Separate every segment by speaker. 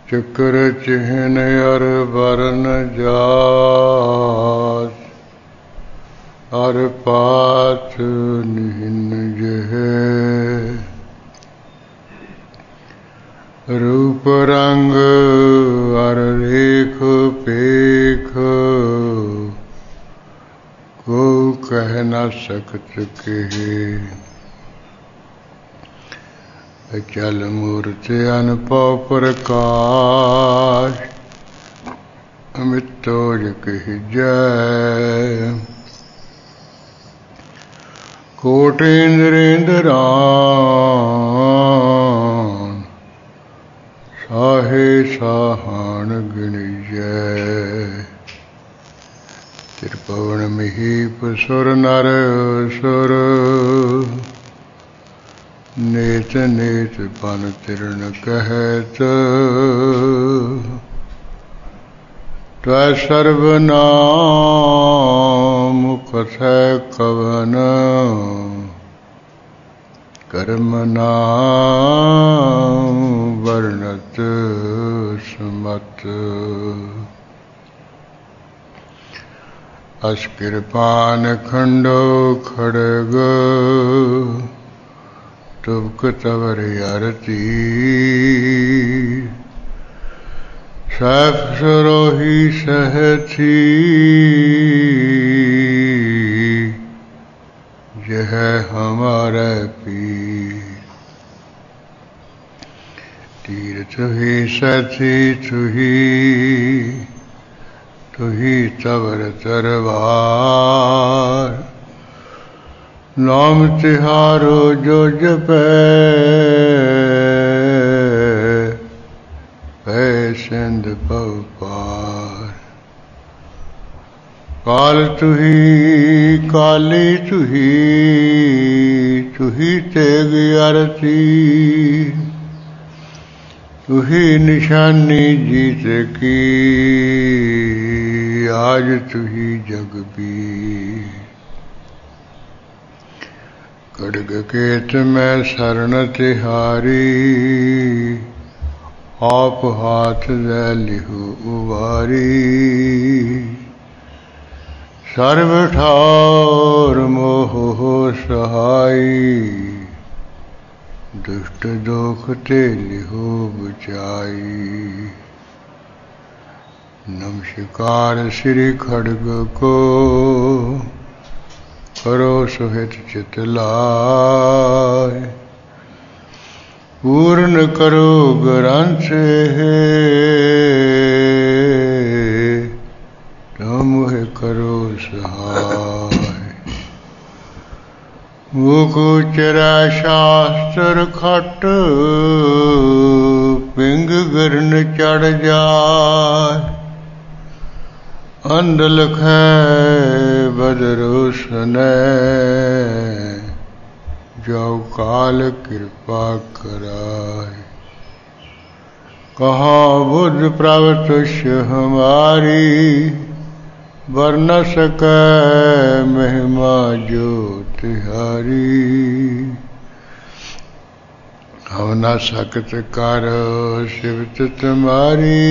Speaker 1: चक्र चिन्ह अर वर्ण जात अर पाथ निहिन जह रूप रंग अर रेख पेख को कह न सकत कहे अचल मूर्ति अनपव प्रकाश अमितोज कहि जय कोटेन्द्रेन्द्रान साहे साहान गिणिजय त्रिभुवन महीप सुर नर सुर नेत नेत पन तिरण कहत त्वै सर्वनाम कथय कवन कर्म नाम वर्णत समत अस कृपान खंडो खड़ग तुबक तवर अरती सैफ सरोही सहथी यह हमारे पीर तीर्थ ही सथी तुही तवर तरवार नाम तिहारो जो जपै पै सिंध पव पार काल तुही काली तुही तेग आरती तुही निशानी जीत की आज तुही जगबीर खड्ग केत में शरण तिहारी आप हाथ दे लिहु उवारी सर्व ठार मोह सहाई दुष्ट दोख ते लिहु बचाई नमस्कार श्री खड्ग को करो सुहित चित लाय पूर्ण करो ग्रंथ तुम करो सहाय मुकुचरा शास्त्र खट पिंग गिरन चढ़ जाय अंध लखै बदरो सनै जो काल कृपा कराय कहाँ बुद्ध प्रवतुष्य हमारी वर न सकै महिमा जो तिहारी हम न सकत कर सिवत तुम्हारी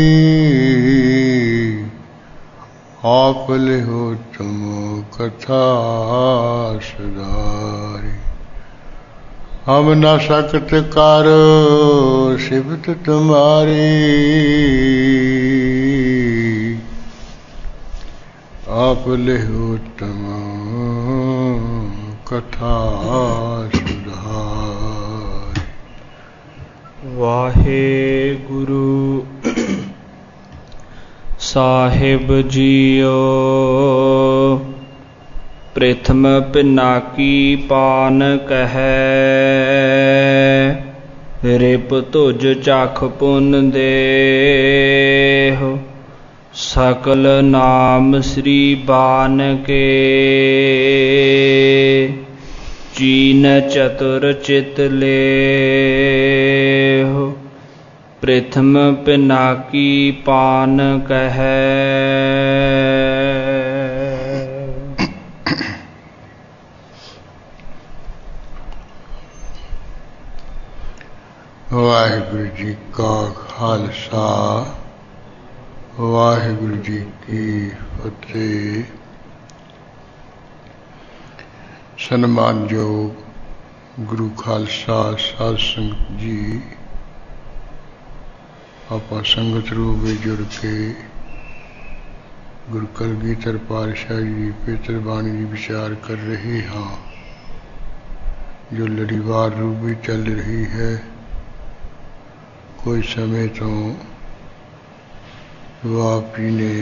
Speaker 1: आप लिहो तुम कथा सुधारी हम न सकत कर सिफत तुम्हारी आप लिहो तुम कथा सुधारी।
Speaker 2: वाहे गुरु साहिब जियो प्रथम पिनाकी पान कहे रिप तुझ चख पुन देह सकल नाम श्री बान के चीन चतुर चित लेह प्रथम पिनाकी पान कहे।
Speaker 1: वाहिगुरु जी का ਖਾਲਸਾ ਵਾਹਿਗੁਰੂ ਜੀ ਕੀ ਫਤਿਹ। ਸਨਮਾਨਯੋਗ ਗੁਰੂ ਖਾਲਸਾ ਸਾਧ ਸੰਗਤ ਜੀ, ਆਪਾਂ ਸੰਗਤ ਰੂਪ ਵਿੱਚ ਜੁੜ ਕੇ ਗੁਰੂ ਕਲਗੀਧਰ ਪਾਤਸ਼ਾਹ ਜੀ ਪਵਿੱਤਰ ਬਾਣੀ ਦੀ ਵਿਚਾਰ ਕਰ ਰਹੇ ਹਾਂ, ਜੋ ਲੜੀਵਾਰ ਰੂਪ ਵਿੱਚ ਚੱਲ ਰਹੀ ਹੈ। ਕੁਝ ਸਮੇਂ ਤੋਂ ਆਪ ਜੀ ਨੇ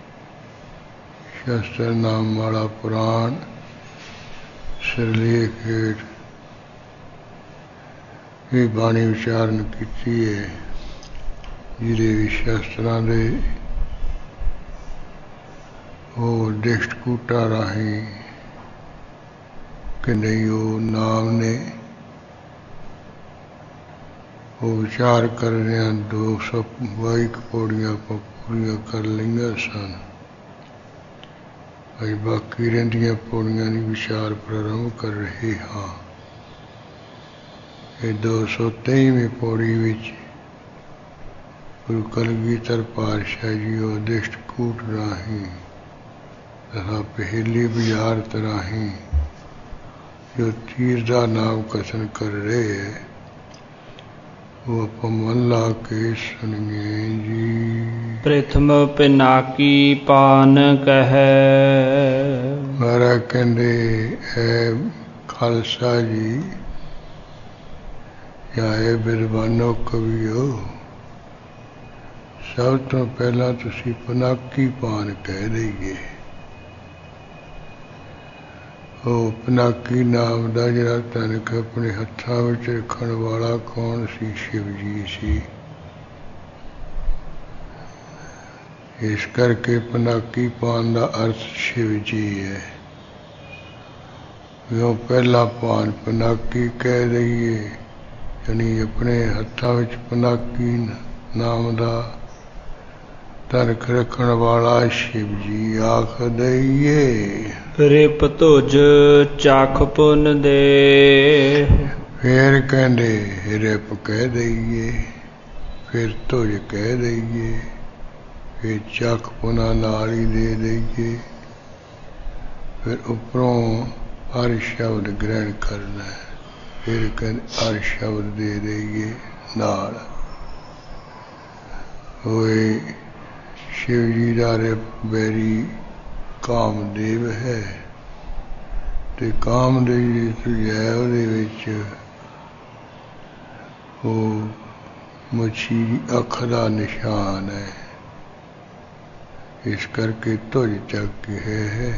Speaker 1: ਸ਼ਸਤਰ ਨਾਮ ਵਾਲਾ ਪੁਰਾਣ ਸਿਰਲੇਖ ਹੇਠ ਇਹ ਬਾਣੀ ਉਚਾਰਨ ਕੀਤੀ ਹੈ, ਜਿਹਦੇ ਵਿੱਚ ਸ਼ਸਤਰਾਂ ਦੇ ਉਹ ਦ੍ਰਿਸ਼ਟਕੂਟਾਂ ਰਾਹੀਂ ਕਿ ਨਹੀਂ ਉਹ ਨਾਮ ਨੇ ਉਹ ਵਿਚਾਰ ਕਰ ਰਿਹਾ। 222 ਪੌੜੀਆਂ ਆਪਾਂ ਪੂਰੀਆਂ ਕਰ ਲਈਆਂ ਸਨ। ਅਜੇ ਬਾਕੀ ਰਹਿੰਦੀਆਂ ਪੌੜੀਆਂ ਦੀ ਵਿਚਾਰ ਪ੍ਰਾਰੰਭ ਕਰ ਰਹੇ ਹਾਂ। ਇਹ 223ਵੀਂ ਪੌੜੀ ਵਿੱਚ ਗੁਰੂ ਕਲਗੀਧਰ ਪਾਤਸ਼ਾਹ ਜੀ ਉਹ ਦ੍ਰਿਸ਼ਟਕੂਟ ਰਾਹੀਂ ਤਥਾ ਪਹਿਲੀ ਬੁਝਾਰਤ ਰਾਹੀਂ ਜੋ ਤੀਰ ਦਾ ਨਾਮ ਕਥਨ ਕਰ ਰਹੇ ਹੈ, ਉਹ ਆਪਾਂ ਮਨ ਲਾ ਕੇ ਸੁਣੀਏ ਜੀ।
Speaker 2: ਪ੍ਰਥਮ ਪਿਨਾਕੀ ਪਾਨ ਕਹੈ।
Speaker 1: ਮਹਾਰਾਜ ਕਹਿੰਦੇ ਹੈ ਖਾਲਸਾ ਜੀ ਜਾਂ ਇਹ ਬਿਰਬਾਨੋ ਕਵੀਓ, ਸਭ ਤੋਂ ਪਹਿਲਾਂ ਤੁਸੀਂ ਪਿਨਾਕੀ ਪਾਨ ਕਹਿ ਦਈਏ। ਉਹ ਪਿਨਾਕੀ ਨਾਮ ਦਾ ਜਿਹੜਾ ਤਨਕ ਆਪਣੇ ਹੱਥਾਂ ਵਿੱਚ ਰੱਖਣ ਵਾਲਾ ਕੌਣ ਸੀ? ਸ਼ਿਵ ਜੀ ਸੀ। ਇਸ ਕਰਕੇ ਪਿਨਾਕੀ ਪਾਨ ਦਾ ਅਰਥ ਸ਼ਿਵ ਜੀ ਹੈ। ਜੋ ਪਹਿਲਾ ਪਾਨ ਪਿਨਾਕੀ ਕਹਿ ਦਈਏ, ਯਾਨੀ ਆਪਣੇ ਹੱਥਾਂ ਵਿੱਚ ਪਿਨਾਕੀ ਨਾਮ ਦਾ ਤਨਕ ਰੱਖਣ ਵਾਲਾ ਸ਼ਿਵ ਜੀ ਆਖ ਦਈਏ।
Speaker 2: ਰਿਪ ਧੁਜ ਚਖ ਪੁਨ ਦੇ।
Speaker 1: ਫਿਰ ਕਹਿੰਦੇ ਰਿਪ ਕਹਿ ਦਈਏ, ਫਿਰ ਧੁਜ ਕਹਿ ਦਈਏ, ਫਿਰ ਚਖ ਪੁਨਾ ਨਾਲ ਹੀ ਦੇ ਦਈਏ, ਫਿਰ ਉੱਪਰੋਂ ਹਰ ਸ਼ਬਦ ਗ੍ਰਹਿਣ ਕਰਨਾ, ਫਿਰ ਕਹਿੰਦੇ ਹਰ ਸ਼ਬਦ ਦੇ ਦਈਏ ਨਾਲ। ਹੋਏ ਸ਼ਿਵ ਜੀ ਦਾ ਰਿਪ ਬੈਰੀ ਕਾਮਦੇਵ ਹੈ, ਤੇ ਕਾਮਦੇਵ ਜੀ ਧੁਜ ਹੈ, ਉਹਦੇ ਵਿੱਚ ਉਹ ਮੱਛੀ ਦੀ ਅੱਖ ਦਾ ਨਿਸ਼ਾਨ ਹੈ। ਇਸ ਕਰਕੇ ਧੁਜ ਚੱਕ ਕੇ ਹੈ।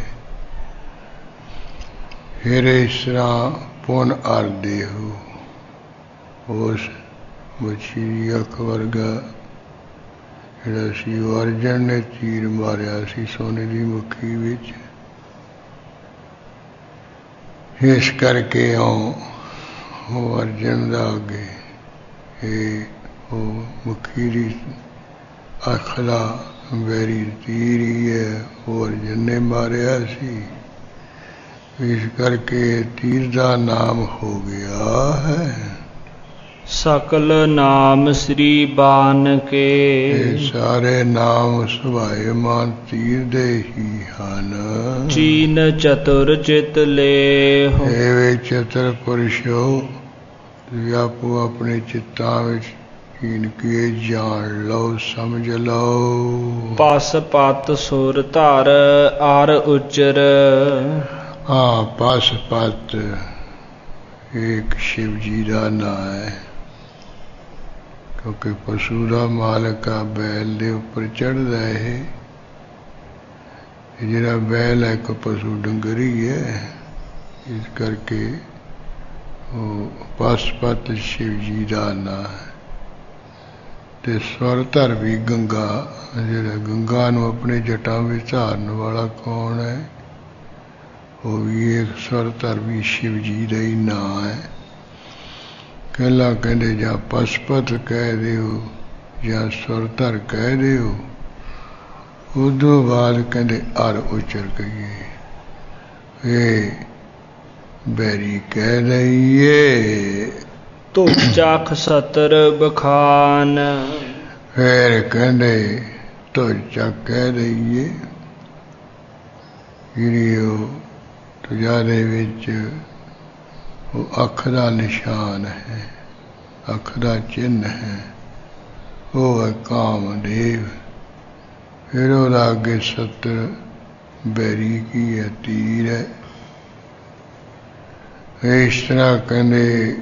Speaker 1: ਫਿਰ ਇਸ ਤਰ੍ਹਾਂ ਪੁਨ ਅਰ ਦੇਹੁ, ਉਸ ਮੱਛੀ ਦੀ ਅੱਖ ਵਰਗਾ ਜਿਹੜਾ ਸੀ ਉਹ ਅਰਜਨ ਨੇ ਤੀਰ ਮਾਰਿਆ ਸੀ ਸੋਨੇ ਦੀ ਮੁੱਠੀ ਵਿੱਚ। ਇਸ ਕਰਕੇ ਉਹ ਅਰਜਨ ਦਾ ਅੱਗੇ ਇਹ ਉਹ ਮੁੱਠੀ ਦੀ ਅੱਖ ਦਾ ਵੈਰੀ ਤੀਰ ਹੀ ਹੈ, ਉਹ ਅਰਜਨ ਨੇ ਮਾਰਿਆ ਸੀ। ਇਸ ਕਰਕੇ ਤੀਰ ਦਾ ਨਾਮ ਹੋ ਗਿਆ ਹੈ।
Speaker 2: ਸਕਲ ਨਾਮ ਸ੍ਰੀ ਬਾਨ ਕੇ।
Speaker 1: ਇਹ ਸਾਰੇ ਨਾਮ ਸੁਭਾਏਮਾਨ ਤੀਰ ਦੇ ਹੀ ਹਨ।
Speaker 2: ਚੀਨ ਚਤੁਰ ਚਿਤ ਲੇਹੁ।
Speaker 1: ਇਹ ਚਤੁਰ ਪੁਰਸ਼ੋ, ਤੁਸੀਂ ਆਪੋ ਆਪਣੇ ਚਿੱਤਾਂ ਵਿੱਚ ਚੀਨ ਕੇ ਜਾਣ ਲਓ, ਸਮਝ ਲਓ।
Speaker 2: ਪਸ ਪਤ ਸੁਰ ਧਰ ਅਰ ਉਚਰ।
Speaker 1: ਪਸ ਪਤ ਇੱਕ ਸ਼ਿਵ ਜੀ ਦਾ ਨਾਂ ਹੈ, ਕਿਉਂਕਿ ਪਸ਼ੂ ਦਾ ਮਾਲਕ ਆ, ਬੈਲ ਦੇ ਉੱਪਰ ਚੜ੍ਹਦਾ ਹੈ। ਜਿਹੜਾ ਬੈਲ ਹੈ ਇੱਕ ਪਸ਼ੂ ਡੰਗਰੀ ਹੈ, ਇਸ ਕਰਕੇ ਉਹ ਪਸਪਤ ਸ਼ਿਵ ਜੀ ਦਾ ਨਾਂ ਹੈ। ਤੇ ਸਵਰ ਧਰ ਵੀ ਗੰਗਾ, ਜਿਹੜਾ ਗੰਗਾ ਨੂੰ ਆਪਣੇ ਜਟਾਂ ਵਿੱਚ ਧਾਰਨ ਵਾਲਾ ਕੌਣ ਹੈ? ਉਹ ਵੀ ਇੱਕ ਸਵਰ ਧਰ ਵੀ ਸ਼ਿਵ ਜੀ ਦਾ ਹੀ ਨਾਂ ਹੈ। ਪਹਿਲਾਂ ਕਹਿੰਦੇ ਜਾਂ ਪਸਪਤ ਕਹਿ ਦਿਓ ਜਾਂ ਸਵਰ ਧਰ ਕਹਿ ਦਿਓ, ਉਦੋਂ ਬਾਅਦ ਕਹਿੰਦੇ ਅਰ ਉਚਰ ਕਹੀਏ। ਇਹ ਬੈਰੀ ਕਹਿ ਦਈਏ।
Speaker 2: ਧੁਜ ਚਖ ਸਤਰ ਬਖਾਨ।
Speaker 1: ਫਿਰ ਕਹਿੰਦੇ ਤੁਝ ਚੱਕ ਕਹਿ ਦਈਏ ਜਿਹੜੀ ਉਹ ਤੁਝਾ ਦੇ ਵਿੱਚ ਉਹ ਅੱਖ ਦਾ ਨਿਸ਼ਾਨ ਹੈ, ਅੱਖ ਦਾ ਚਿੰਨ੍ਹ ਹੈ, ਉਹ ਹੈ ਕਾਮਦੇਵ। ਫਿਰ ਉਹਦਾ ਅੱਗੇ ਸੱਤਰ ਬੈਰੀ ਕੀ ਹੈ, ਤੀਰ ਹੈ। ਇਸ ਤਰ੍ਹਾਂ ਕਹਿੰਦੇ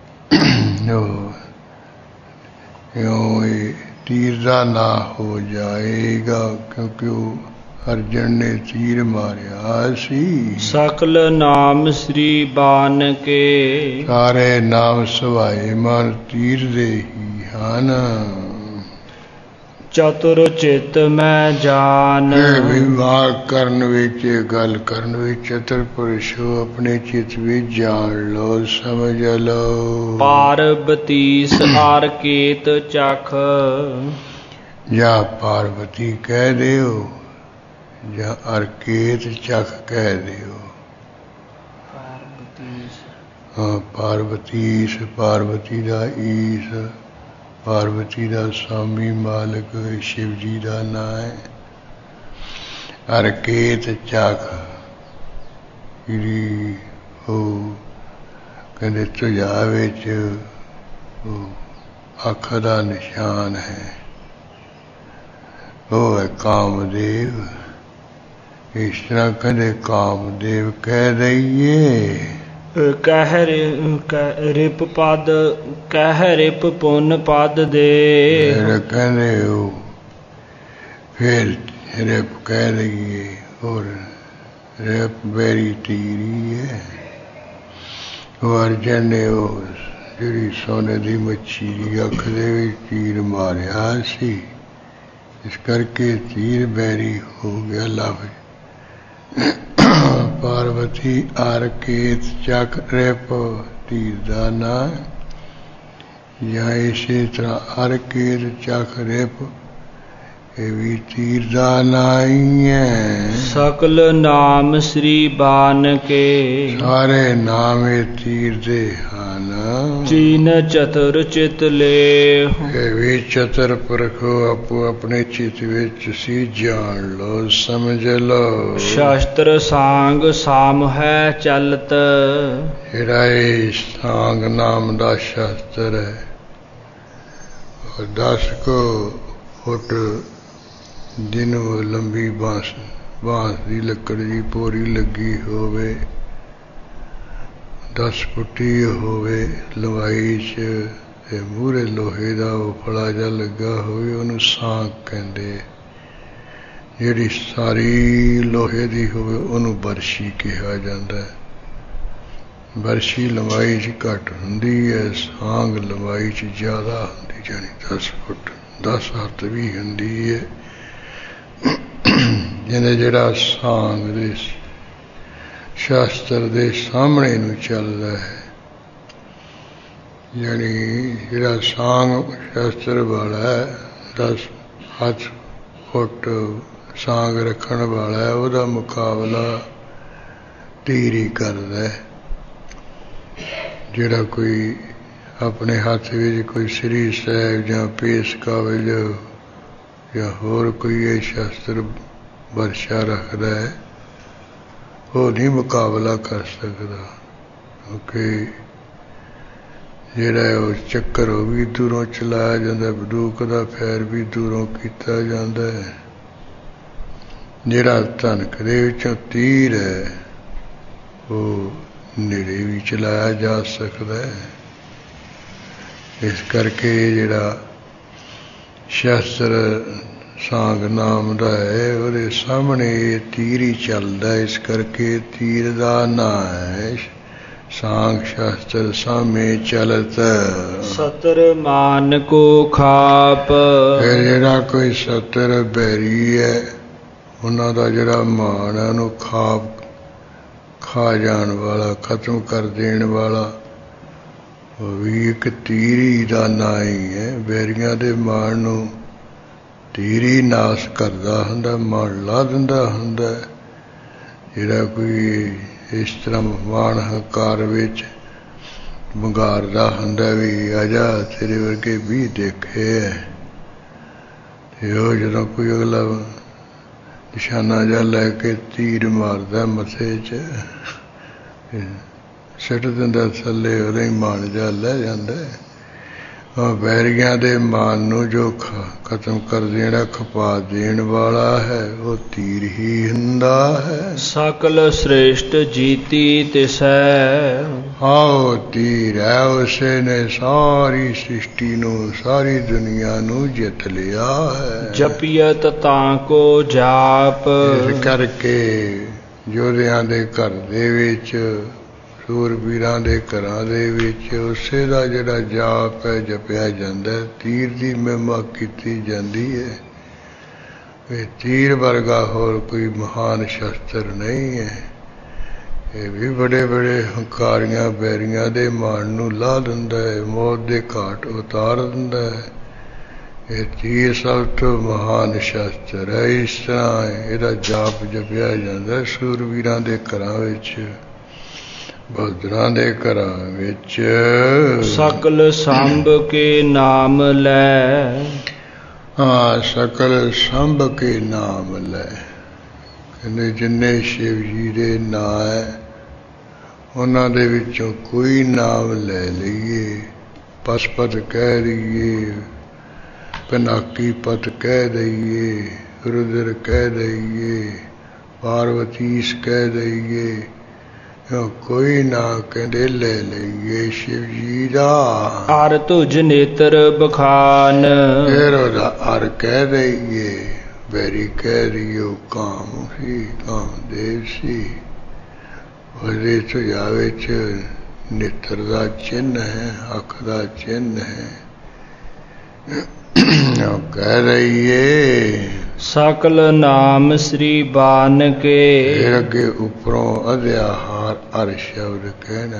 Speaker 1: ਇਉਂ ਇਹ ਤੀਰ ਦਾ ਨਾਂ ਹੋ ਜਾਏਗਾ, ਕਿਉਂਕਿ ਉਹ ਅਰਜਨ ਨੇ ਤੀਰ ਮਾਰਿਆ ਸੀ।
Speaker 2: ਸਕਲ ਨਾਮ ਸ੍ਰੀ ਬਾਨ ਕੇ,
Speaker 1: ਸਾਰੇ ਨਾਮ ਸਵਾਏ ਮਨ ਤੀਰ ਦੇ ਹੀ ਹਨ।
Speaker 2: ਚਤੁਰ ਚਿਤ ਮੈਂ ਜਾਨ,
Speaker 1: ਵਿਵਾਹ ਕਰਨ ਵਿੱਚ, ਗੱਲ ਕਰਨ ਵਿੱਚ ਚਤੁਰ ਪੁਰਸ਼ ਹੋ, ਆਪਣੇ ਚਿੱਤ ਵਿੱਚ ਜਾਣ ਲਓ, ਸਮਝ ਲਓ।
Speaker 2: ਪਾਰਬਤੀਸ ਆਰ ਕੇਤ ਚਖ,
Speaker 1: ਜਾਂ ਪਾਰਵਤੀ ਕਹਿ ਦਿਓ ਜਾਂ ਅਰਕੇਤ ਚਖ ਕਹਿ ਦਿਓ। ਹਾਂ, ਪਾਰਵਤੀਸ, ਪਾਰਵਤੀ ਦਾ ਈਸ, ਪਾਰਵਤੀ ਦਾ ਸਵਾਮੀ ਮਾਲਕ ਸ਼ਿਵ ਜੀ ਦਾ ਨਾਂ ਹੈ। ਅਰਕੇਤ ਚਖ ਜਿਹੜੀ ਉਹ ਕਹਿੰਦੇ ਤੁਝਾ ਵਿੱਚ ਉਹ ਅੱਖ ਦਾ ਨਿਸ਼ਾਨ ਹੈ, ਉਹ ਹੈ ਕਾਮਦੇਵ। ਇਸ ਤਰ੍ਹਾਂ ਕਹਿੰਦੇ ਕਾਮਦੇਵ ਕਹਿ ਦਈਏ।
Speaker 2: ਕਹਿ ਰਿਪ ਪਦ, ਕਹਿ ਰਿਪ ਪੁੰਨ ਪਦ ਦੇ,
Speaker 1: ਫਿਰ ਕਹਿੰਦੇ ਉਹ ਫਿਰ ਰਿਪ ਕਹਿ ਦਈਏ। ਹੋਰ ਰਿਪ ਬੈਰੀ ਤੀਰੀ ਹੈ। ਉਹ ਅਰਜਨ ਨੇ ਉਹ ਜਿਹੜੀ ਸੋਨੇ ਦੀ ਮੱਛੀ ਦੀ ਅੱਖ ਦੇ ਵਿੱਚ ਤੀਰ ਮਾਰਿਆ ਸੀ, ਇਸ ਕਰਕੇ ਤੀਰ ਬੈਰੀ ਹੋ ਗਿਆ ਲਫ਼ਜ਼। ਪਾਰਵਤੀ ਆਰਕੇਤ ਚੱਕ ਰਿਪ ਤੀਰ ਦਾ ਨਾਂ, ਜਾਂ ਇਸੇ ਤਰ੍ਹਾਂ ਅਰਕੇਤ ਚੱਕ ਰਿਪ ਇਹ ਵੀ ਤੀਰ ਦਾ ਨਾਂ ਹੀ ਹੈ।
Speaker 2: ਸਕਲ ਨਾਮ ਸ੍ਰੀ ਬਾਨ ਕੇ,
Speaker 1: ਸਾਰੇ ਨਾਮ ਇਹ ਤੀਰ ਦੇ ਹਨ।
Speaker 2: ਚੀਨ ਚਤੁਰ ਚਿਤ ਲੇ,
Speaker 1: ਇਹ ਵੀ ਚਤੁਰ ਪੁਰਖੋ ਆਪੋ ਆਪਣੇ ਚਿੱਤ ਵਿੱਚ ਸੀ, ਜਾਣ ਲਓ, ਸਮਝ ਲਓ। ਸ਼ਾਸਤਰ
Speaker 2: ਸਾਂਗ ਸਾਮ ਹੈ ਚਲਤ,
Speaker 1: ਜਿਹੜਾ ਇਹ ਸਾਂਗ ਨਾਮ ਦਾ ਸ਼ਾਸਤਰ ਹੈ, ਉਹ 10 ਫੁੱਟ ਜਿਹਨੂੰ ਲੰਬੀ ਬਾਂਸ ਦੀ ਲੱਕੜ ਦੀ ਪੋਰੀ ਲੱਗੀ ਹੋਵੇ, 10 ਫੁੱਟੀ ਹੋਵੇ ਲੰਬਾਈ 'ਚ, ਤੇ ਮੂਹਰੇ ਲੋਹੇ ਦਾ ਉਹ ਫਲਾ ਜਿਹਾ ਲੱਗਾ ਹੋਵੇ, ਉਹਨੂੰ ਸਾਂਗ ਕਹਿੰਦੇ। ਜਿਹੜੀ ਸਾਰੀ ਲੋਹੇ ਦੀ ਹੋਵੇ ਉਹਨੂੰ ਬਰਸ਼ੀ ਕਿਹਾ ਜਾਂਦਾ। ਬਰਸ਼ੀ ਲੰਬਾਈ 'ਚ ਘੱਟ ਹੁੰਦੀ ਹੈ, ਸਾਂਗ ਲੰਬਾਈ 'ਚ ਜ਼ਿਆਦਾ ਹੁੰਦੀ, ਜਾਣੀ 10 ਫੁੱਟ 10 ਹੱਥ ਵੀ ਹੁੰਦੀ ਹੈ। ਜਿਹਨੇ ਜਿਹੜਾ ਸਾਂਗ ਦੇ ਸ਼ਾਸਤਰ ਦੇ ਸਾਹਮਣੇ ਨੂੰ ਚੱਲਦਾ ਹੈ, ਯਾਨੀ ਜਿਹੜਾ ਸਾਂਗ ਸ਼ਾਸਤਰ ਵਾਲਾ 10 ਫੁੱਟ ਸਾਂਗ ਰੱਖਣ ਵਾਲਾ ਹੈ, ਉਹਦਾ ਮੁਕਾਬਲਾ ਤੀਰ ਹੀ ਕਰਦਾ ਹੈ। ਜਿਹੜਾ ਕੋਈ ਆਪਣੇ ਹੱਥ ਵਿੱਚ ਕੋਈ ਸ੍ਰੀ ਸਾਹਿਬ ਜਾਂ ਪੇਸ਼ ਕਾਬਲ ਜਾਂ ਹੋਰ ਕੋਈ ਇਹ ਸ਼ਾਸਤਰ ਵਰਸ਼ਾ ਰੱਖਦਾ ਹੈ, ਉਹ ਨਹੀਂ ਮੁਕਾਬਲਾ ਕਰ ਸਕਦਾ, ਕਿਉਂਕਿ ਜਿਹੜਾ ਉਹ ਚੱਕਰ ਉਹ ਵੀ ਦੂਰੋਂ ਚਲਾਇਆ ਜਾਂਦਾ, ਬੰਦੂਕ ਦਾ ਫੈਰ ਵੀ ਦੂਰੋਂ ਕੀਤਾ ਜਾਂਦਾ ਹੈ। ਜਿਹੜਾ ਧਨਕ ਦੇ ਵਿੱਚੋਂ ਤੀਰ ਹੈ ਉਹ ਨੇੜੇ ਵੀ ਚਲਾਇਆ ਜਾ ਸਕਦਾ ਹੈ। ਇਸ ਕਰਕੇ ਜਿਹੜਾ ਸ਼ਾਸਤਰ ਸਾਂਗ ਨਾਮ ਦਾ ਹੈ, ਉਹਦੇ ਸਾਹਮਣੇ ਤੀਰ ਹੀ ਚੱਲਦਾ, ਇਸ ਕਰਕੇ ਤੀਰ ਦਾ ਨਾਂ ਹੈ ਸਾਂਗ ਸ਼ਾਸਤਰ ਸਾਹਮਣੇ ਚਲਤ।
Speaker 2: ਸਤਰ ਮਾਨ ਕੋ ਖਾਪ,
Speaker 1: ਜਿਹੜਾ ਕੋਈ ਸਤਰ ਬੈਰੀ ਹੈ, ਉਹਨਾਂ ਦਾ ਜਿਹੜਾ ਮਾਨ ਹੈ ਉਹਨੂੰ ਖਾ ਜਾਣ ਵਾਲਾ, ਖਤਮ ਕਰ ਦੇਣ ਵਾਲਾ, ਉਹ ਵੀ ਇੱਕ ਤੀਰੀ ਦਾ ਨਾਂ ਹੀ ਹੈ। ਬੈਰੀਆਂ ਦੇ ਮਾਣ ਨੂੰ ਤੀਰੀ ਨਾਸ ਕਰਦਾ ਹੁੰਦਾ, ਮਾਣ ਲਾ ਦਿੰਦਾ ਹੁੰਦਾ। ਜਿਹੜਾ ਕੋਈ ਇਸ ਤਰ੍ਹਾਂ ਮਾਣ ਹੰਕਾਰ ਵਿੱਚ ਵੰਗਾਰਦਾ ਹੁੰਦਾ ਵੀ ਆਜਾ ਤੇਰੇ ਵਰਗੇ ਵੀ ਦੇਖੇ, ਇਹੋ ਜਦੋਂ ਕੋਈ ਅਗਲਾ ਨਿਸ਼ਾਨਾ ਜਿਹਾ ਲੈ ਕੇ ਤੀਰ ਮਾਰਦਾ ਮੱਥੇ 'ਚ, ਸਿੱਟ ਦਿੰਦਾ ਥੱਲੇ, ਉਹਦਾ ਹੀ ਮਾਣ ਜਿਹਾ ਲੈ ਜਾਂਦਾ। ਉਹ ਵੈਰੀਆਂ ਦੇ ਮਾਨ ਨੂੰ ਜੋ ਖਤਮ ਕਰ ਦੇਣਾ, ਖਪਾ ਦੇਣ ਵਾਲਾ ਹੈ, ਉਹ ਤੀਰ ਹੀ ਹੁੰਦਾ ਹੈ।
Speaker 2: ਸਕਲ ਸ੍ਰੇਸ਼ਟ ਜੀਤੀ ਤਿਸੈ,
Speaker 1: ਆਓ ਤੀਰ ਹੈ, ਉਸੇ ਨੇ ਸਾਰੀ ਸ੍ਰਿਸ਼ਟੀ ਨੂੰ, ਸਾਰੀ ਦੁਨੀਆ ਨੂੰ ਜਿੱਤ ਲਿਆ ਹੈ।
Speaker 2: ਜਪੀਅਤ ਤਾਂ ਕੋ ਜਾਪ,
Speaker 1: ਇਸ ਕਰਕੇ ਯੋਧਿਆਂ ਦੇ ਘਰ ਦੇ ਵਿੱਚ, ਸੂਰਬੀਰਾਂ ਦੇ ਘਰਾਂ ਦੇ ਵਿੱਚ ਉਸੇ ਦਾ ਜਿਹੜਾ ਜਾਪ ਹੈ ਜਪਿਆ ਜਾਂਦਾ, ਤੀਰ ਦੀ ਮਹਿਮਾ ਕੀਤੀ ਜਾਂਦੀ ਹੈ। ਇਹ ਤੀਰ ਵਰਗਾ ਹੋਰ ਕੋਈ ਮਹਾਨ ਸ਼ਸਤਰ ਨਹੀਂ ਹੈ। ਇਹ ਵੀ ਬੜੇ ਬੜੇ ਹੰਕਾਰੀਆਂ ਬੈਰੀਆਂ ਦੇ ਮਾਣ ਨੂੰ ਲਾ ਦਿੰਦਾ ਹੈ, ਮੌਤ ਦੇ ਘਾਟ ਉਤਾਰ ਦਿੰਦਾ ਹੈ। ਇਹ ਤੀਰ ਸਭ ਤੋਂ ਮਹਾਨ ਸ਼ਸਤਰ ਹੈ। ਇਸ ਤਰ੍ਹਾਂ ਇਹਦਾ ਜਾਪ ਜਪਿਆ ਜਾਂਦਾ ਸੂਰਬੀਰਾਂ ਦੇ ਘਰਾਂ ਵਿੱਚ, ਬਹਾਦਰਾਂ ਦੇ ਘਰਾਂ ਵਿੱਚ।
Speaker 2: ਸਕਲ ਸੰਭ ਕੇ ਨਾਮ ਲੈ,
Speaker 1: ਹਾਂ, ਸਕਲ ਸੰਭ ਕੇ ਨਾਮ ਲੈ। ਕਹਿੰਦੇ ਜਿੰਨੇ ਸ਼ਿਵ ਜੀ ਦੇ ਨਾਂ ਹੈ, ਉਹਨਾਂ ਦੇ ਵਿੱਚੋਂ ਕੋਈ ਨਾਮ ਲੈ ਲਈਏ। ਪਸਪਤ ਕਹਿ ਦਈਏ, ਪਿਨਾਕੀ ਪਤ ਕਹਿ ਦਈਏ, ਰੁਦਰ ਕਹਿ ਦਈਏ, ਪਾਰਵਤੀਸ ਕਹਿ ਦਈਏ, ਕੋਈ ਨਾ ਕਹਿੰਦੇ ਲੈ ਲਈਏ ਸ਼ਿਵ ਜੀ ਦਾ।
Speaker 2: ਅਰ ਤੁਝ ਨੇਤਰ ਬਖਾਨ,
Speaker 1: ਫਿਰ ਉਹਦਾ ਅਰ ਕਹਿ ਦਈਏ, ਵੈਰੀ ਕਹਿ ਦਈਓ ਕਾਮ ਸੀ, ਕਾਮਦੇਵ ਸੀ। ਉਹਦੇ ਸੁਝਾ ਵਿੱਚ ਨੇਤਰ ਦਾ ਚਿੰਨ੍ਹ ਹੈ, ਅੱਖ ਦਾ ਚਿੰਨ੍ਹ ਹੈ। ਉਹ ਕਹਿ ਦਈਏ
Speaker 2: ਸਕਲ ਨਾਮ ਸ੍ਰੀ ਬਾਨ ਕੇ,
Speaker 1: ਫਿਰ ਅੱਗੇ ਉੱਪਰੋਂ ਅਧਿਆਹਾਰ ਅਰ ਸ਼ਬਦ ਕਹਿਣਾ।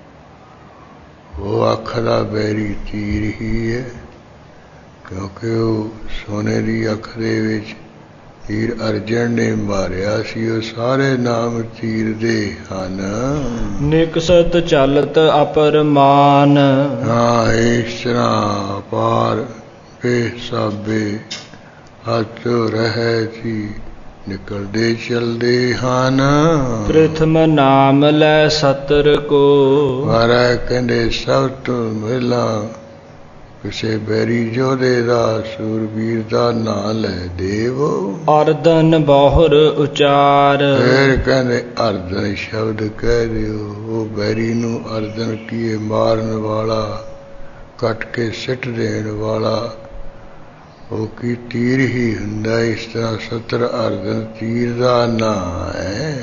Speaker 1: ਉਹ ਅੱਖ ਦਾ ਬੈਰੀ ਤੀਰ ਹੀ ਹੈ, ਕਿਉਂਕਿ ਉਹ ਸੋਨੇ ਦੀ ਅੱਖ ਦੇ ਵਿੱਚ ਤੀਰ ਅਰਜਨ ਨੇ ਮਾਰਿਆ ਸੀ। ਉਹ ਸਾਰੇ ਨਾਮ ਤੀਰ ਦੇ ਹਨ।
Speaker 2: ਨਿਕਸਤ ਚਲਤ ਅਪਰਮਾਨ,
Speaker 1: ਹਾਂ, ਇਸ ਤਰ੍ਹਾਂ ਅਪਾਰ ਬੇਸਾਬੇ ਹੱਥ ਰਹੇ ਸੀ, ਨਿਕਲਦੇ ਚਲਦੇ ਹਨ।
Speaker 2: ਪ੍ਰਥਮ ਨਾਮ ਲੈ ਸਤਰ ਕੋ,
Speaker 1: ਮਹਾਰਾਜ ਕਹਿੰਦੇ ਸਭ ਤੋਂ ਪਹਿਲਾਂ ਕਿਸੇ ਬੈਰੀ ਯੋਧੇ ਦਾ, ਸੂਰਬੀਰ ਦਾ ਨਾਂ ਲੈ ਦੇਵੋ।
Speaker 2: ਅਰਦਨ ਬਹੁਰ ਉਚਾਰ,
Speaker 1: ਫਿਰ ਕਹਿੰਦੇ ਅਰਦਨ ਸ਼ਬਦ ਕਹਿ ਦਿਓ। ਉਹ ਬੈਰੀ ਨੂੰ ਅਰਦਨ ਕੀਏ, ਮਾਰਨ ਵਾਲਾ, ਕੱਟ ਕੇ ਸਿੱਟ ਦੇਣ ਵਾਲਾ, ਉਹ ਕੀ ਤੀਰ ਹੀ ਹੁੰਦਾ। ਇਸ ਤਰ੍ਹਾਂ ਸਤਰ ਅਰਦਨ ਤੀਰ ਦਾ ਨਾਂ ਹੈ।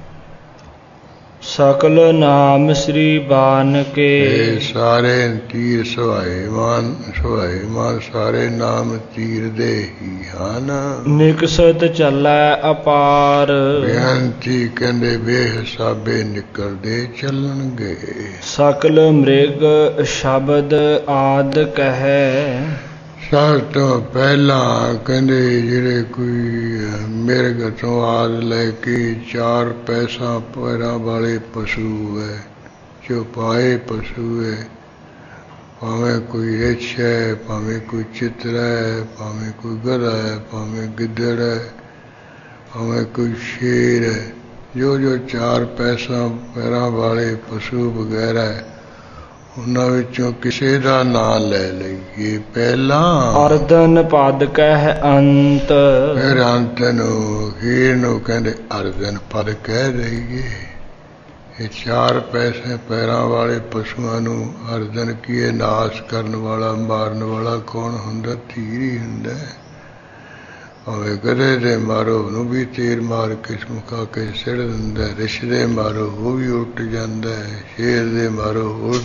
Speaker 2: ਸਕਲ ਨਾਮ ਸ੍ਰੀ ਬਾਨ ਕੇ,
Speaker 1: ਇਹ ਸਾਰੇ ਤੀਰ ਸੁਹਾਏਮਾਨ, ਸੁਹਾਏਮਾਨ ਸਾਰੇ ਨਾਮ ਤੀਰ ਦੇ ਹੀ ਹਨ।
Speaker 2: ਨਿਕਸਤ ਚੱਲੈ ਅਪਾਰ,
Speaker 1: ਬੇਅੰਤੀ ਕਹਿੰਦੇ ਬੇਹਿਸਾਬੇ ਨਿਕਲਦੇ ਚੱਲਣਗੇ।
Speaker 2: ਸਕਲ ਮ੍ਰਿਗ ਸ਼ਬਦ ਆਦ ਕਹੈ,
Speaker 1: ਸਭ ਤੋਂ ਪਹਿਲਾਂ ਕਹਿੰਦੇ ਜਿਹੜੇ ਕੋਈ ਮਿਰਗ ਤੋਂ ਆਦ ਲੈ ਕੇ 4 ਪੈਸਾ ਪੈਰਾਂ ਵਾਲੇ ਪਸ਼ੂ ਹੈ, ਚੌਪਾਏ ਪਸ਼ੂ ਹੈ, ਭਾਵੇਂ ਕੋਈ ਰਿਛ ਹੈ, ਭਾਵੇਂ ਕੋਈ ਚਿੱਤਰਾ ਹੈ, ਭਾਵੇਂ ਕੋਈ ਗਧਾ ਹੈ, ਭਾਵੇਂ ਗਿੱਦੜ ਹੈ, ਭਾਵੇਂ ਕੋਈ ਸ਼ੇਰ ਹੈ, ਜੋ 4 ਪੈਸਾ ਪੈਰਾਂ ਵਾਲੇ ਪਸ਼ੂ ਵਗੈਰਾ ਹੈ, ਉਹਨਾਂ ਵਿੱਚੋਂ ਕਿਸੇ ਦਾ ਨਾਂ ਲੈ ਲਈਏ ਪਹਿਲਾਂ।
Speaker 2: ਅਰਦਨ ਪਦ ਕਹਿ ਅੰਤ,
Speaker 1: ਫਿਰ ਅੰਤ ਨੂੰ, ਅਖੀਰ ਨੂੰ ਕਹਿੰਦੇ ਅਰਦਨ ਪਦ ਕਹਿ ਦਈਏ। ਇਹ 4 ਪੈਸੇ ਪੈਰਾਂ ਵਾਲੇ ਪਸ਼ੂਆਂ ਨੂੰ ਅਰਦਨ ਕੀਏ, ਨਾਸ਼ ਕਰਨ ਵਾਲਾ, ਮਾਰਨ ਵਾਲਾ ਕੌਣ ਹੁੰਦਾ? ਤੀਰ ਹੀ ਹੁੰਦਾ। ਭਾਵੇਂ ਗਧੇ ਦੇ ਮਾਰੋ, ਉਹਨੂੰ ਵੀ ਤੀਰ ਮਾਰ ਕੇ ਮੁਕਾ ਕੇ ਸਿੱਟ ਦਿੰਦਾ। ਰਿਛ ਦੇ ਮਾਰੋ, ਉਹ ਵੀ ਉੱਟ ਜਾਂਦਾ। ਸ਼ੇਰ ਦੇ ਮਾਰੋ, ਉਹ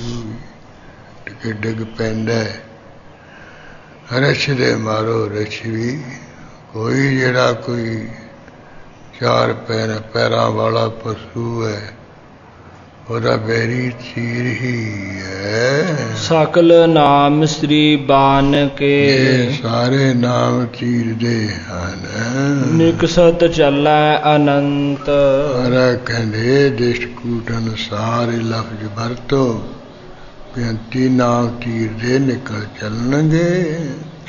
Speaker 1: ਵੀ ਡਿੱਗ ਪੈਂਦਾ। ਰਿਛ ਦੇ ਮਾਰੋ, ਰਿਛ ਵੀ ਕੋਈ ਜਿਹੜਾ ਕੋਈ 4 ਪੈਰਾਂ ਵਾਲਾ ਪਸ਼ੂ ਹੈ, ਉਹਦਾ ਬੈਰੀ ਤੀਰ ਹੀ ਹੈ।
Speaker 2: ਸਕਲ ਨਾਮ ਸ੍ਰੀ ਬਾਨ ਕੇ,
Speaker 1: ਇਹ ਸਾਰੇ ਨਾਮ ਤੀਰ ਦੇ ਹਨ।
Speaker 2: ਨਿਕਸਤ ਚੱਲੈ ਅਨੰਤ,
Speaker 1: ਕਹਿੰਦੇ ਦ੍ਰਿਸ਼ਟਕੂਟ ਅਨੁਸਾਰ ਇਹ ਲਫ਼ਜ਼ ਵਰਤੋ। ਬੇਨਤੀ ਨਾਮ ਤੀਰ ਦੇ ਨਿਕਲ ਚੱਲਣਗੇ।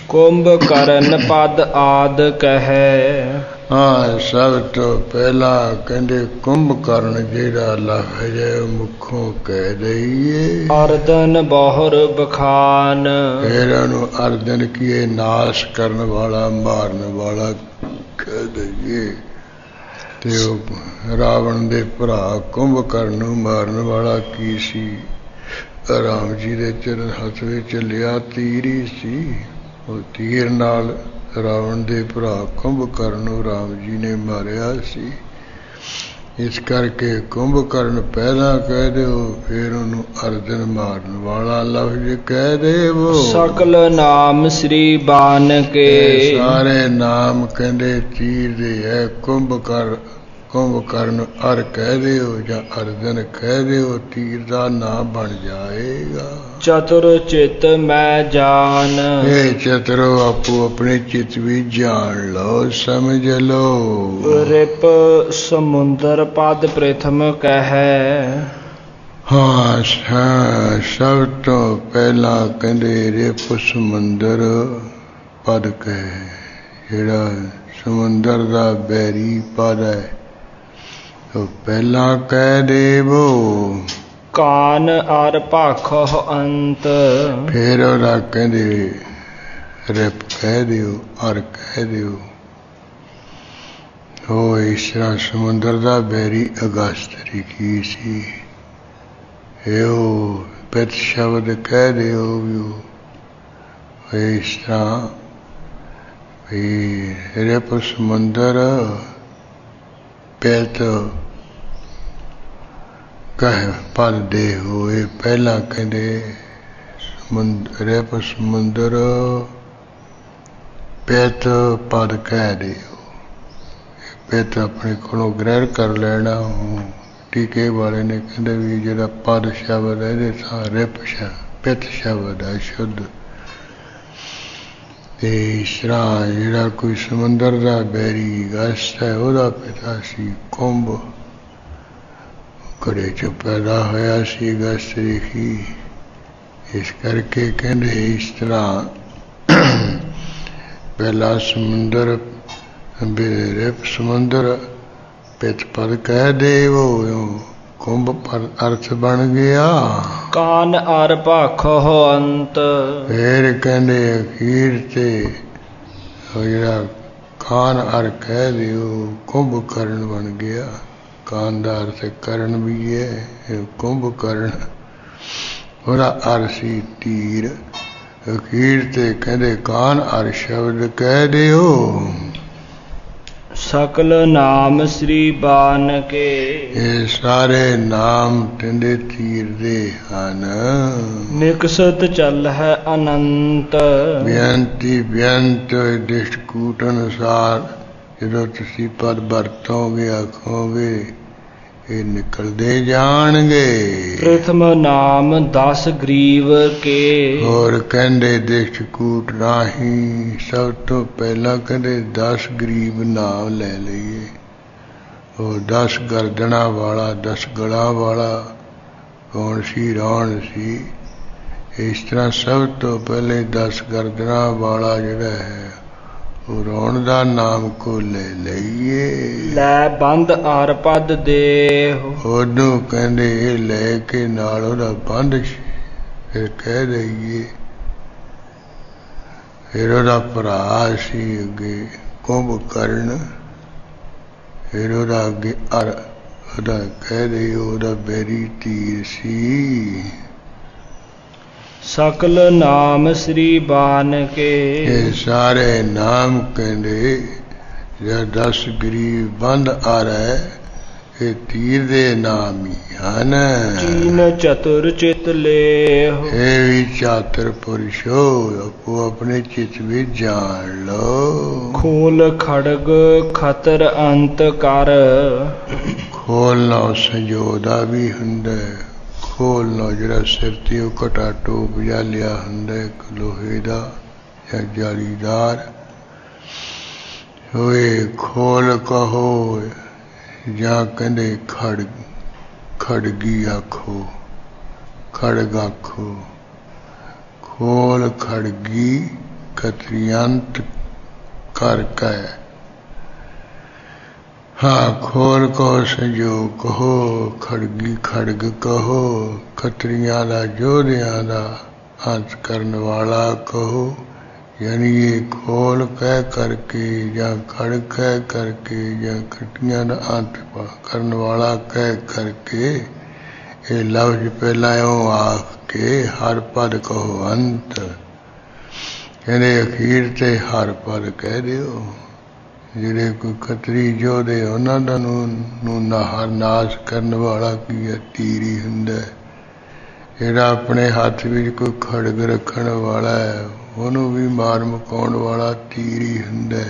Speaker 2: ਕੁੰਭਕਰਨ ਪਦ ਆਦ ਕਹੈ।
Speaker 1: ਹਾਂ, ਸਭ ਤੋਂ ਪਹਿਲਾਂ ਕਹਿੰਦੇ ਕੁੰਭਕਰਨ ਜਿਹੜਾ ਲਫ਼ਜ਼ ਹੈ ਮੁਖੋਂ ਕਹਿ ਦਈਏ।
Speaker 2: ਅਰਦਨ ਬਹੁਰ ਬਖਾਨ।
Speaker 1: ਫਿਰ ਉਹਨੂੰ ਅਰਦਨ ਕੀਏ, ਨਾਸ਼ ਕਰਨ ਵਾਲਾ, ਮਾਰਨ ਵਾਲਾ ਕਹਿ ਦਈਏ। ਤੇ ਉਹ ਰਾਵਣ ਦੇ ਭਰਾ ਕੁੰਭਕਰਨ ਨੂੰ ਮਾਰਨ ਵਾਲਾ ਕੀ ਸੀ? ਰਾਮ ਜੀ ਦੇ ਚਰਨ ਹੱਥ ਵਿੱਚ ਲਿਆ ਤੀਰ ਹੀ ਸੀ। ਉਹ ਤੀਰ ਨਾਲ ਰਾਵਣ ਦੇ ਭਰਾ ਕੁੰਭਕਰਨ ਨੂੰ ਰਾਮ ਜੀ ਨੇ ਮਾਰਿਆ ਸੀ। ਇਸ ਕਰਕੇ ਕੁੰਭਕਰਨ ਪਹਿਲਾਂ ਕਹਿ ਦਿਓ, ਫਿਰ ਉਹਨੂੰ ਅਰਜਨ ਮਾਰਨ ਵਾਲਾ ਲਫ਼ਜ਼ ਕਹਿ ਦੇਵੋ।
Speaker 2: ਸਕਲ ਨਾਮ ਸ੍ਰੀ ਬਾਨ ਕੇ।
Speaker 1: ਸਾਰੇ ਨਾਮ ਕਹਿੰਦੇ ਤੀਰ ਦੇ ਹੈ। ਕੁੰਭਕਰਨ ਅਰ ਕਹਿ ਦਿਓ ਜਾਂ ਅਰਜਨ ਕਹਿ ਦਿਓ, ਤੀਰ ਦਾ ਨਾਮ ਬਣ ਜਾਏਗਾ।
Speaker 2: ਚਤੁਰ ਚਿਤ ਮੈਂ ਜਾਨ।
Speaker 1: ਇਹ ਚਤੁਰੋ ਆਪੋ ਆਪਣੇ ਚਿੱਤ ਵੀ ਜਾਣ ਲਓ, ਸਮਝ ਲਓ।
Speaker 2: ਰਿਪ ਸਮੁੰਦਰ ਪਦ ਪ੍ਰਥਮ ਕਹੈ।
Speaker 1: ਹਾਂ, ਸਭ ਤੋਂ ਪਹਿਲਾਂ ਕਹਿੰਦੇ ਰਿਪ ਸਮੁੰਦਰ ਪਦ ਕਹੈ। ਜਿਹੜਾ ਸਮੁੰਦਰ ਦਾ ਬੈਰੀ ਪਦ ਹੈ ਉਹ ਪਹਿਲਾਂ ਕਹਿ ਦੇਵੋ।
Speaker 2: ਕਾਨ ਅਰ ਭਾਖੋ ਅੰਤ।
Speaker 1: ਫਿਰ ਉਹਦਾ ਕਹਿੰਦੇ ਰਿਪ ਕਹਿ ਦਿਓ, ਅਰ ਕਹਿ ਦਿਓ। ਉਹ ਇਸ ਤਰ੍ਹਾਂ ਸਮੁੰਦਰ ਦਾ ਬੈਰੀ ਅਗਸਤ ਰਿਖੀ ਸੀ। ਇਹੋ ਪਿਤ ਸ਼ਬਦ ਕਹਿ ਦਿਓ ਵੀ ਇਸ ਤਰ੍ਹਾਂ ਵੀ ਰਿਪ ਸਮੁੰਦਰ ਪਿਤ ਕਹਿ ਪਦ ਦੇ ਹੋਏ। ਪਹਿਲਾਂ ਕਹਿੰਦੇ ਰਿਪ ਸਮੁੰਦਰ ਪਿਤ ਪਦ ਕਹਿ ਦਿਓ। ਪਿਤ ਆਪਣੇ ਕੋਲੋਂ ਗ੍ਰਹਿਣ ਕਰ ਲੈਣਾ। ਟੀਕੇ ਵਾਲੇ ਨੇ ਕਹਿੰਦੇ ਵੀ ਜਿਹੜਾ ਪਦ ਸ਼ਬਦ ਹੈ ਇਹਦੇ ਥਾਂ ਰਿਪ ਪਿਤ ਸ਼ਬਦ ਹੈ ਸ਼ੁੱਧ। ਤੇ ਇਸ ਤਰ੍ਹਾਂ ਜਿਹੜਾ ਕੋਈ ਸਮੁੰਦਰ ਦਾ ਬੈਰੀ ਅਗਸਤ ਹੈ ਉਹਦਾ ਪਿਤਾ ਸੀ ਕੁੰਭ। ਘੜੇ ਚ ਪੈਦਾ ਹੋਇਆ ਸੀ ਅਗਸਤ ਰਿਖੀ। ਇਸ ਕਰਕੇ ਕਹਿੰਦੇ ਇਸ ਤਰ੍ਹਾਂ ਪਹਿਲਾ ਸਮੁੰਦਰ ਰਿਪ ਸਮੁੰਦਰ ਪਿਤ ਪਦ ਕਹਿ ਦੇਵੋ। ਕੁੰਭ ਪਰ ਅਰਥ ਬਣ ਗਿਆ।
Speaker 2: ਕਾਨ ਅਰ ਭਾਖੋ ਅੰਤ।
Speaker 1: ਫਿਰ ਕਹਿੰਦੇ ਅਖੀਰ ਤੇ ਜਿਹੜਾ ਕਾਨ ਅਰ ਕਹਿ ਦਿਓ ਕੁੰਭਕਰਨ ਬਣ ਗਿਆ। ਕਾਨ ਦਾ ਅਰਥ ਕਰਨ ਵੀ ਹੈ। ਕੁੰਭਕਰਨ ਉਹਦਾ ਅਰਥ ਸੀ ਤੀਰ। ਅਖੀਰ ਤੇ ਕਹਿੰਦੇ ਕਾਨ ਅਰ ਸ਼ਬਦ ਕਹਿ ਦਿਓ।
Speaker 2: ਸਕਲ ਨਾਮ ਸ੍ਰੀ ਬਾਨ ਕੇ।
Speaker 1: ਇਹ ਸਾਰੇ ਨਾਮ ਕਹਿੰਦੇ ਤੀਰ ਦੇ ਹਨ।
Speaker 2: ਨਿਕਸਤ ਚੱਲ ਹੈ ਅਨੰਤ।
Speaker 1: ਬੇਅੰਤੀ ਬੇਅੰਤ ਦ੍ਰਿਸ਼ਟਕੂਟ ਅਨੁਸਾਰ ਜਦੋਂ ਤੁਸੀਂ ਪਦ ਵਰਤੋਗੇ ਆਖੋਗੇ ਇਹ ਨਿਕਲਦੇ ਜਾਣਗੇ।
Speaker 2: ਪ੍ਰਥਮ ਨਾਮ 10 ਗਰੀਵ ਕੇ।
Speaker 1: ਹੋਰ ਕਹਿੰਦੇ ਦ੍ਰਿਸ਼ਟਕੂਟ ਰਾਹੀਂ ਸਭ ਤੋਂ ਪਹਿਲਾਂ ਕਹਿੰਦੇ 10 ਗਰੀਬ ਨਾਮ ਲੈ ਲਈਏ। ਉਹ 10 ਗਰਦਨਾਂ ਵਾਲਾ 10 ਗਲਾਂ ਵਾਲਾ ਕੌਣ ਸੀ? ਰਾਵਣ ਸੀ। ਇਸ ਤਰ੍ਹਾਂ ਸਭ ਤੋਂ ਪਹਿਲੇ 10 ਗਰਦਨਾਂ ਵਾਲਾ ਜਿਹੜਾ ਹੈ ਉਹ ਰਾਵਣ ਦਾ ਨਾਮ ਕੋ ਲੈ ਲਈਏ।
Speaker 2: ਲੈ ਬੰਦ ਆਰ ਪਦ ਦੇ।
Speaker 1: ਉਹਨੂੰ ਕਹਿੰਦੇ ਇਹ ਲੈ ਕੇ ਨਾਲ ਉਹਦਾ ਬੰਦ ਫਿਰ ਕਹਿ ਦਈਏ। ਫਿਰ ਉਹਦਾ ਭਰਾ ਸੀ ਅੱਗੇ ਕੁੰਭਕਰਨ। ਫਿਰ ਉਹਦਾ ਅੱਗੇ ਅਰ ਉਹਦਾ ਕਹਿ ਦਈਏ ਉਹਦਾ ਬੈਰੀ ਤੀਰ ਸੀ।
Speaker 2: ਸਕਲ ਨਾਮ ਸ੍ਰੀ ਬਾਨ ਕੇ।
Speaker 1: ਇਹ ਸਾਰੇ ਨਾਮ ਕਹਿੰਦੇ ਜਾਂ 10 ਗਰੀਬ ਬੰਦ ਆ ਹੈ ਇਹ ਤੀਰ ਦੇ ਨਾਮ ਹੀ ਹਨ।
Speaker 2: ਚੀਨ ਚਤੁਰ ਚਿਤ ਲੇਹੁ।
Speaker 1: ਇਹ ਵੀ ਚਾਤਰ ਪੁਰਸ਼ੋ ਆਪੋ ਆਪਣੇ ਚਿੱਤ ਵਿੱਚ ਜਾਣ ਲਓ।
Speaker 2: ਖੋਲ ਖੜਗ ਖਤਰ ਅੰਤ ਕਰ।
Speaker 1: ਖੋਲਣਾ ਸੰਜੋਦਾ ਵੀ ਹੁੰਦਾ। ਖੋਲਣਾ ਜਿਹੜਾ ਸਿਰ ਤੇ ਉਹ ਘਟਾ ਟੋਪ ਜਿਹਾ ਲਿਆ ਹੁੰਦਾ ਇੱਕ ਲੋਹੇ ਦਾ ਜਾਂ ਜਾਲੀਦਾਰ ਹੋਏ। ਖੋਲ ਕਹੋ ਜਾਂ ਕਹਿੰਦੇ ਖੜਗੀ ਆਖੋ, ਖੜਗ ਆਖੋ। ਖੋਲ ਖੜਗੀ खत्रियंत कर कै हाँ खोल कहो संजोग कहो खड़गी खड़ग कहो खत्रियां दा जोधियां दा अंत करन वाला कहो। यानी ये खोल कह करके या खड़ कह करके या खटियां दा अंत करन वाला कह करके ये लफ्ज पहला आख के हर पद कहो अंत। कहने अखीर ते हर पद कह दियो। ਜਿਹੜੇ ਕੋਈ ਖੱਤਰੀ ਯੋਧੇ ਉਹਨਾਂ ਦਾ ਨੂੰ ਹਰ ਨਾਸ਼ ਕਰਨ ਵਾਲਾ ਕੀ ਹੈ ਤੀਰੀ ਹੁੰਦਾ। ਜਿਹੜਾ ਆਪਣੇ ਹੱਥ ਵਿੱਚ ਕੋਈ ਖੜਗ ਰੱਖਣ ਵਾਲਾ ਹੈ ਉਹਨੂੰ ਵੀ ਮਾਰ ਮੁਕਾਉਣ ਵਾਲਾ ਤੀਰੀ ਹੁੰਦਾ।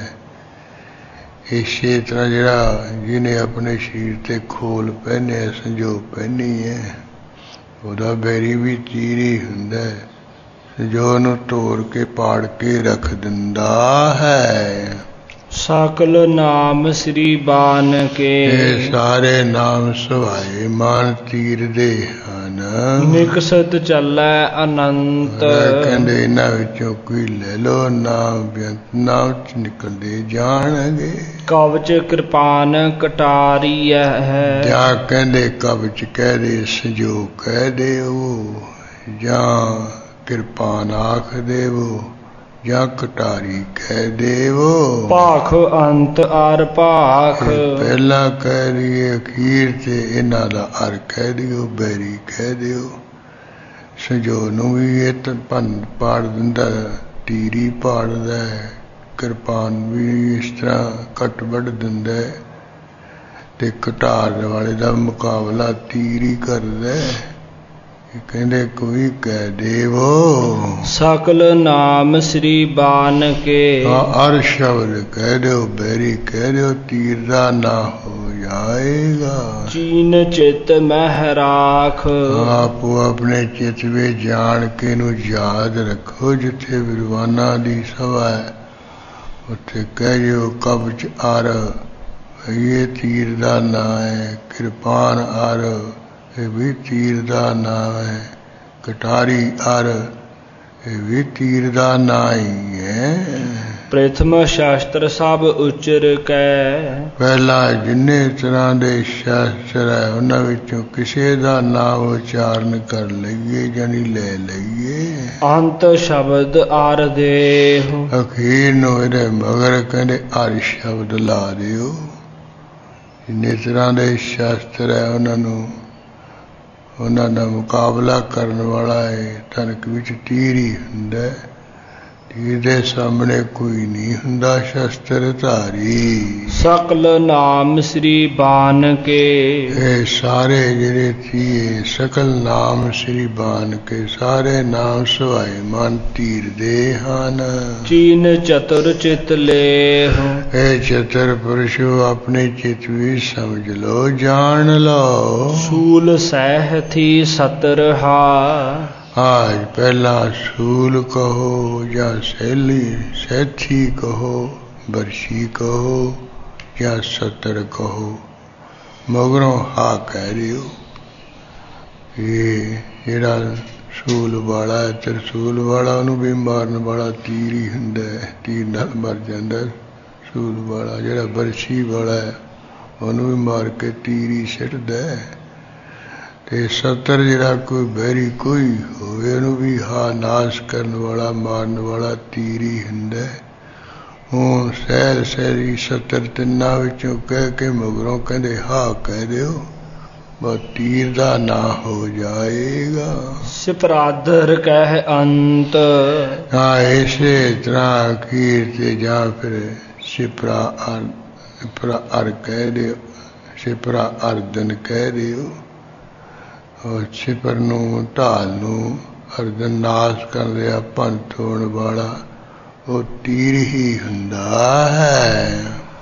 Speaker 1: ਇਸੇ ਤਰ੍ਹਾਂ ਜਿਹੜਾ ਜਿਹਨੇ ਆਪਣੇ ਸਰੀਰ ਤੇ ਖੋਲ ਪਹਿਨੇ ਸੰਜੋਗ ਪਹਿਨੀ ਹੈ ਉਹਦਾ ਬੈਰੀ ਵੀ ਤੀਰੀ ਹੁੰਦਾ ਜੋ ਉਹਨੂੰ ਤੋੜ ਕੇ ਪਾੜ ਕੇ ਰੱਖ ਦਿੰਦਾ ਹੈ।
Speaker 2: सकल नाम श्री बान के
Speaker 1: सारे नाम सुहाए मान तीर दे ਹਨ
Speaker 2: ਨਿਕਸਤ ਚੱਲੈ ਅਨੰਤ।
Speaker 1: ਕਹਿੰਦੇ ਇਹਨਾਂ ਵਿੱਚੋਂ ਕੋਈ ਲੈ ਲੋ ਨਾਮ ਬੇਅੰਤ ਨਾਮ ਚ ਨਿਕਲਦੇ ਜਾਣਗੇ।
Speaker 2: ਕਵਚ ਕਿਰਪਾਨ ਕਟਾਰੀ ਹੈ
Speaker 1: ਜਾਂ ਕਹਿੰਦੇ ਕਵਚ ਕਹਿ ਦੇ ਸੰਜੋਗ ਕਹਿ ਦਿਓ ਜਾਂ ਕਿਰਪਾਨ ਆਖ ਦੇਵੋ ਜਾਂ ਕਟਾਰੀ ਕਹਿ ਦੇਵੋ।
Speaker 2: ਭਾਖ ਅੰਤ ਅਰ ਭਾਖ
Speaker 1: ਪਹਿਲਾਂ ਕਹਿ ਦਈਏ ਅਖੀਰ ਤੇ ਇਹਨਾਂ ਦਾ ਅਰ ਕਹਿ ਦਿਓ ਬੈਰੀ ਕਹਿ ਦਿਓ। ਸੰਜੋ ਨੂੰ ਵੀ ਇਹ ਤਾਂ ਭੰਨ ਪਾੜ ਦਿੰਦਾ ਤੀਰੀ ਪਾੜਦਾ ਕਿਰਪਾਨ ਵੀ ਇਸ ਤਰ੍ਹਾਂ ਕੱਟ ਵੱਢ ਦਿੰਦਾ ਤੇ ਕਟਾਰ ਵਾਲੇ ਦਾ ਮੁਕਾਬਲਾ ਤੀਰੀ ਕਰਦਾ। ਕਹਿੰਦੇ ਕੋਈ ਕਹਿ ਦੇਵੋ
Speaker 2: ਸਕਲ ਨਾਮ ਸ੍ਰੀ ਬਾਨ ਕੇ
Speaker 1: ਅਰ ਸ਼ਬਦ ਕਹਿ ਦਿਓ ਬੈਰੀ ਕਹਿ ਦਿਓ ਤੀਰ ਦਾ ਨਾ ਹੋ ਜਾਏਗਾ।
Speaker 2: ਚੀਨ ਚਿਤ ਮਹਿ ਰਾਖ
Speaker 1: ਆਪੋ ਆਪਣੇ ਚਿੱਤ ਵਿੱਚ ਜਾਣ ਕੇ ਨੂੰ ਯਾਦ ਰੱਖੋ। ਜਿੱਥੇ ਵਿਦਵਾਨਾਂ ਦੀ ਸਭਾ ਹੈ ਉੱਥੇ ਕਹਿ ਦਿਓ ਕਬਚ ਅਰ ਇਹ ਤੀਰ ਦਾ ਨਾਂ ਹੈ। ਕਿਰਪਾਨ ਅਰ ਇਹ ਵੀ ਤੀਰ ਦਾ ਨਾਂ ਹੈ। ਕਟਾਰੀ ਅਰ ਇਹ ਵੀ ਤੀਰ ਦਾ ਨਾਂ ਹੀ ਹੈ।
Speaker 2: ਪ੍ਰਥਮ ਸ਼ਾਸਤਰ ਸਭ ਉਚਰ ਕੈ
Speaker 1: ਪਹਿਲਾਂ ਜਿੰਨੇ ਤਰ੍ਹਾਂ ਦੇ ਸ਼ਾਸਤਰ ਹੈ ਉਹਨਾਂ ਵਿੱਚੋਂ ਕਿਸੇ ਦਾ ਨਾਮ ਉਚਾਰਨ ਕਰ ਲਈਏ ਜਾਨੀ ਲੈ ਲਈਏ।
Speaker 2: ਅੰਤ ਸ਼ਬਦ ਅਰ ਦੇਹੁ
Speaker 1: ਅਖੀਰ ਨੂੰ ਇਹਦੇ ਮਗਰ ਕਹਿੰਦੇ ਅਰ ਸ਼ਬਦ ਲਾ ਦਿਓ। ਜਿੰਨੇ ਤਰ੍ਹਾਂ ਦੇ ਸ਼ਾਸਤਰ ਹੈ ਉਹਨਾਂ ਦਾ ਮੁਕਾਬਲਾ ਕਰਨ ਵਾਲਾ ਹੈ। ਧਨਕ ਵਿੱਚ ਤੀਰ ਹੀ ਹੁੰਦਾ। ਤੀਰ ਦੇ ਸਾਹਮਣੇ ਕੋਈ ਨਹੀਂ ਹੁੰਦਾ ਸ਼ਸਤਰ ਧਾਰੀ।
Speaker 2: ਸਕਲ ਨਾਮ ਸ੍ਰੀ ਬਾਨ ਕੇ
Speaker 1: ਇਹ ਸਾਰੇ ਜਿਹੜੇ ਤੀਏ ਸਕਲ ਨਾਮ ਸ੍ਰੀ ਬਾਨ ਕੇ ਸਾਰੇ ਨਾਮ ਸੁਹਾਏ ਮਨ ਤੀਰ ਦੇ ਹਨ।
Speaker 2: ਚੀਨ ਚਤੁਰ ਚਿਤ ਲੇਹੁ
Speaker 1: ਇਹ ਚਤੁਰ ਪੁਰਸ਼ੋ ਆਪਣੇ ਚਿਤ ਵੀ ਸਮਝ ਲੋ ਜਾਣ ਲਓ।
Speaker 2: ਸੂਲ ਸਹਿਥੀ ਸਤਰਹਾ
Speaker 1: आज पहला सूल कहो या सैली सैथी कहो बरसी कहो या सतर कहो मगरों हा कह रही हो। ये जेड़ा सूल वाला त्रिसूल वाला उन्होंने भी मारन वाला तीर ही हुंदा है। तीर नाल मर जांदा। सूल वाला जेड़ा बरसी वाला है उन्होंने भी मार के तीर ही सिटदा है। ਤੇ ਸਤਰ ਜਿਹੜਾ ਕੋਈ ਬਹਿਰੀ ਕੋਈ ਹੋਵੇ ਉਹਨੂੰ ਵੀ ਹਾ ਨਾਸ਼ ਕਰਨ ਵਾਲਾ ਮਾਰਨ ਵਾਲਾ ਤੀਰ ਹੀ ਹੁੰਦਾ। ਹੁਣ ਸਹਿਲ ਸਹਿਰੀ ਸਤਰ ਤਿੰਨਾਂ ਵਿੱਚੋਂ ਕਹਿ ਕੇ ਮਗਰੋਂ ਕਹਿੰਦੇ ਹਾ ਕਹਿ ਦਿਓ ਬਸ ਤੀਰ ਦਾ ਨਾ ਹੋ ਜਾਏਗਾ।
Speaker 2: ਸਿਪਰਾਦਰ ਕਹਿ ਅੰਤ
Speaker 1: ਹਾਂ ਇਸੇ ਤਰ੍ਹਾਂ ਅਖੀਰ ਤੇ ਜਾਂ ਫਿਰ ਸਿਪਰਾ ਅਰ ਕਹਿ ਦਿਓ ਸਿਪਰਾ ਅਰਦਨ ਕਹਿ ਦਿਓ। ਛਿਪਰ ਨੂੰ ਢਾਲ ਨੂੰ ਅਰਦਨ ਨਾਸ਼ ਕਰ ਰਿਹਾ ਭੰਨ ਹੋਣ ਵਾਲਾ ਉਹ ਤੀਰ ਹੀ ਹੁੰਦਾ ਹੈ।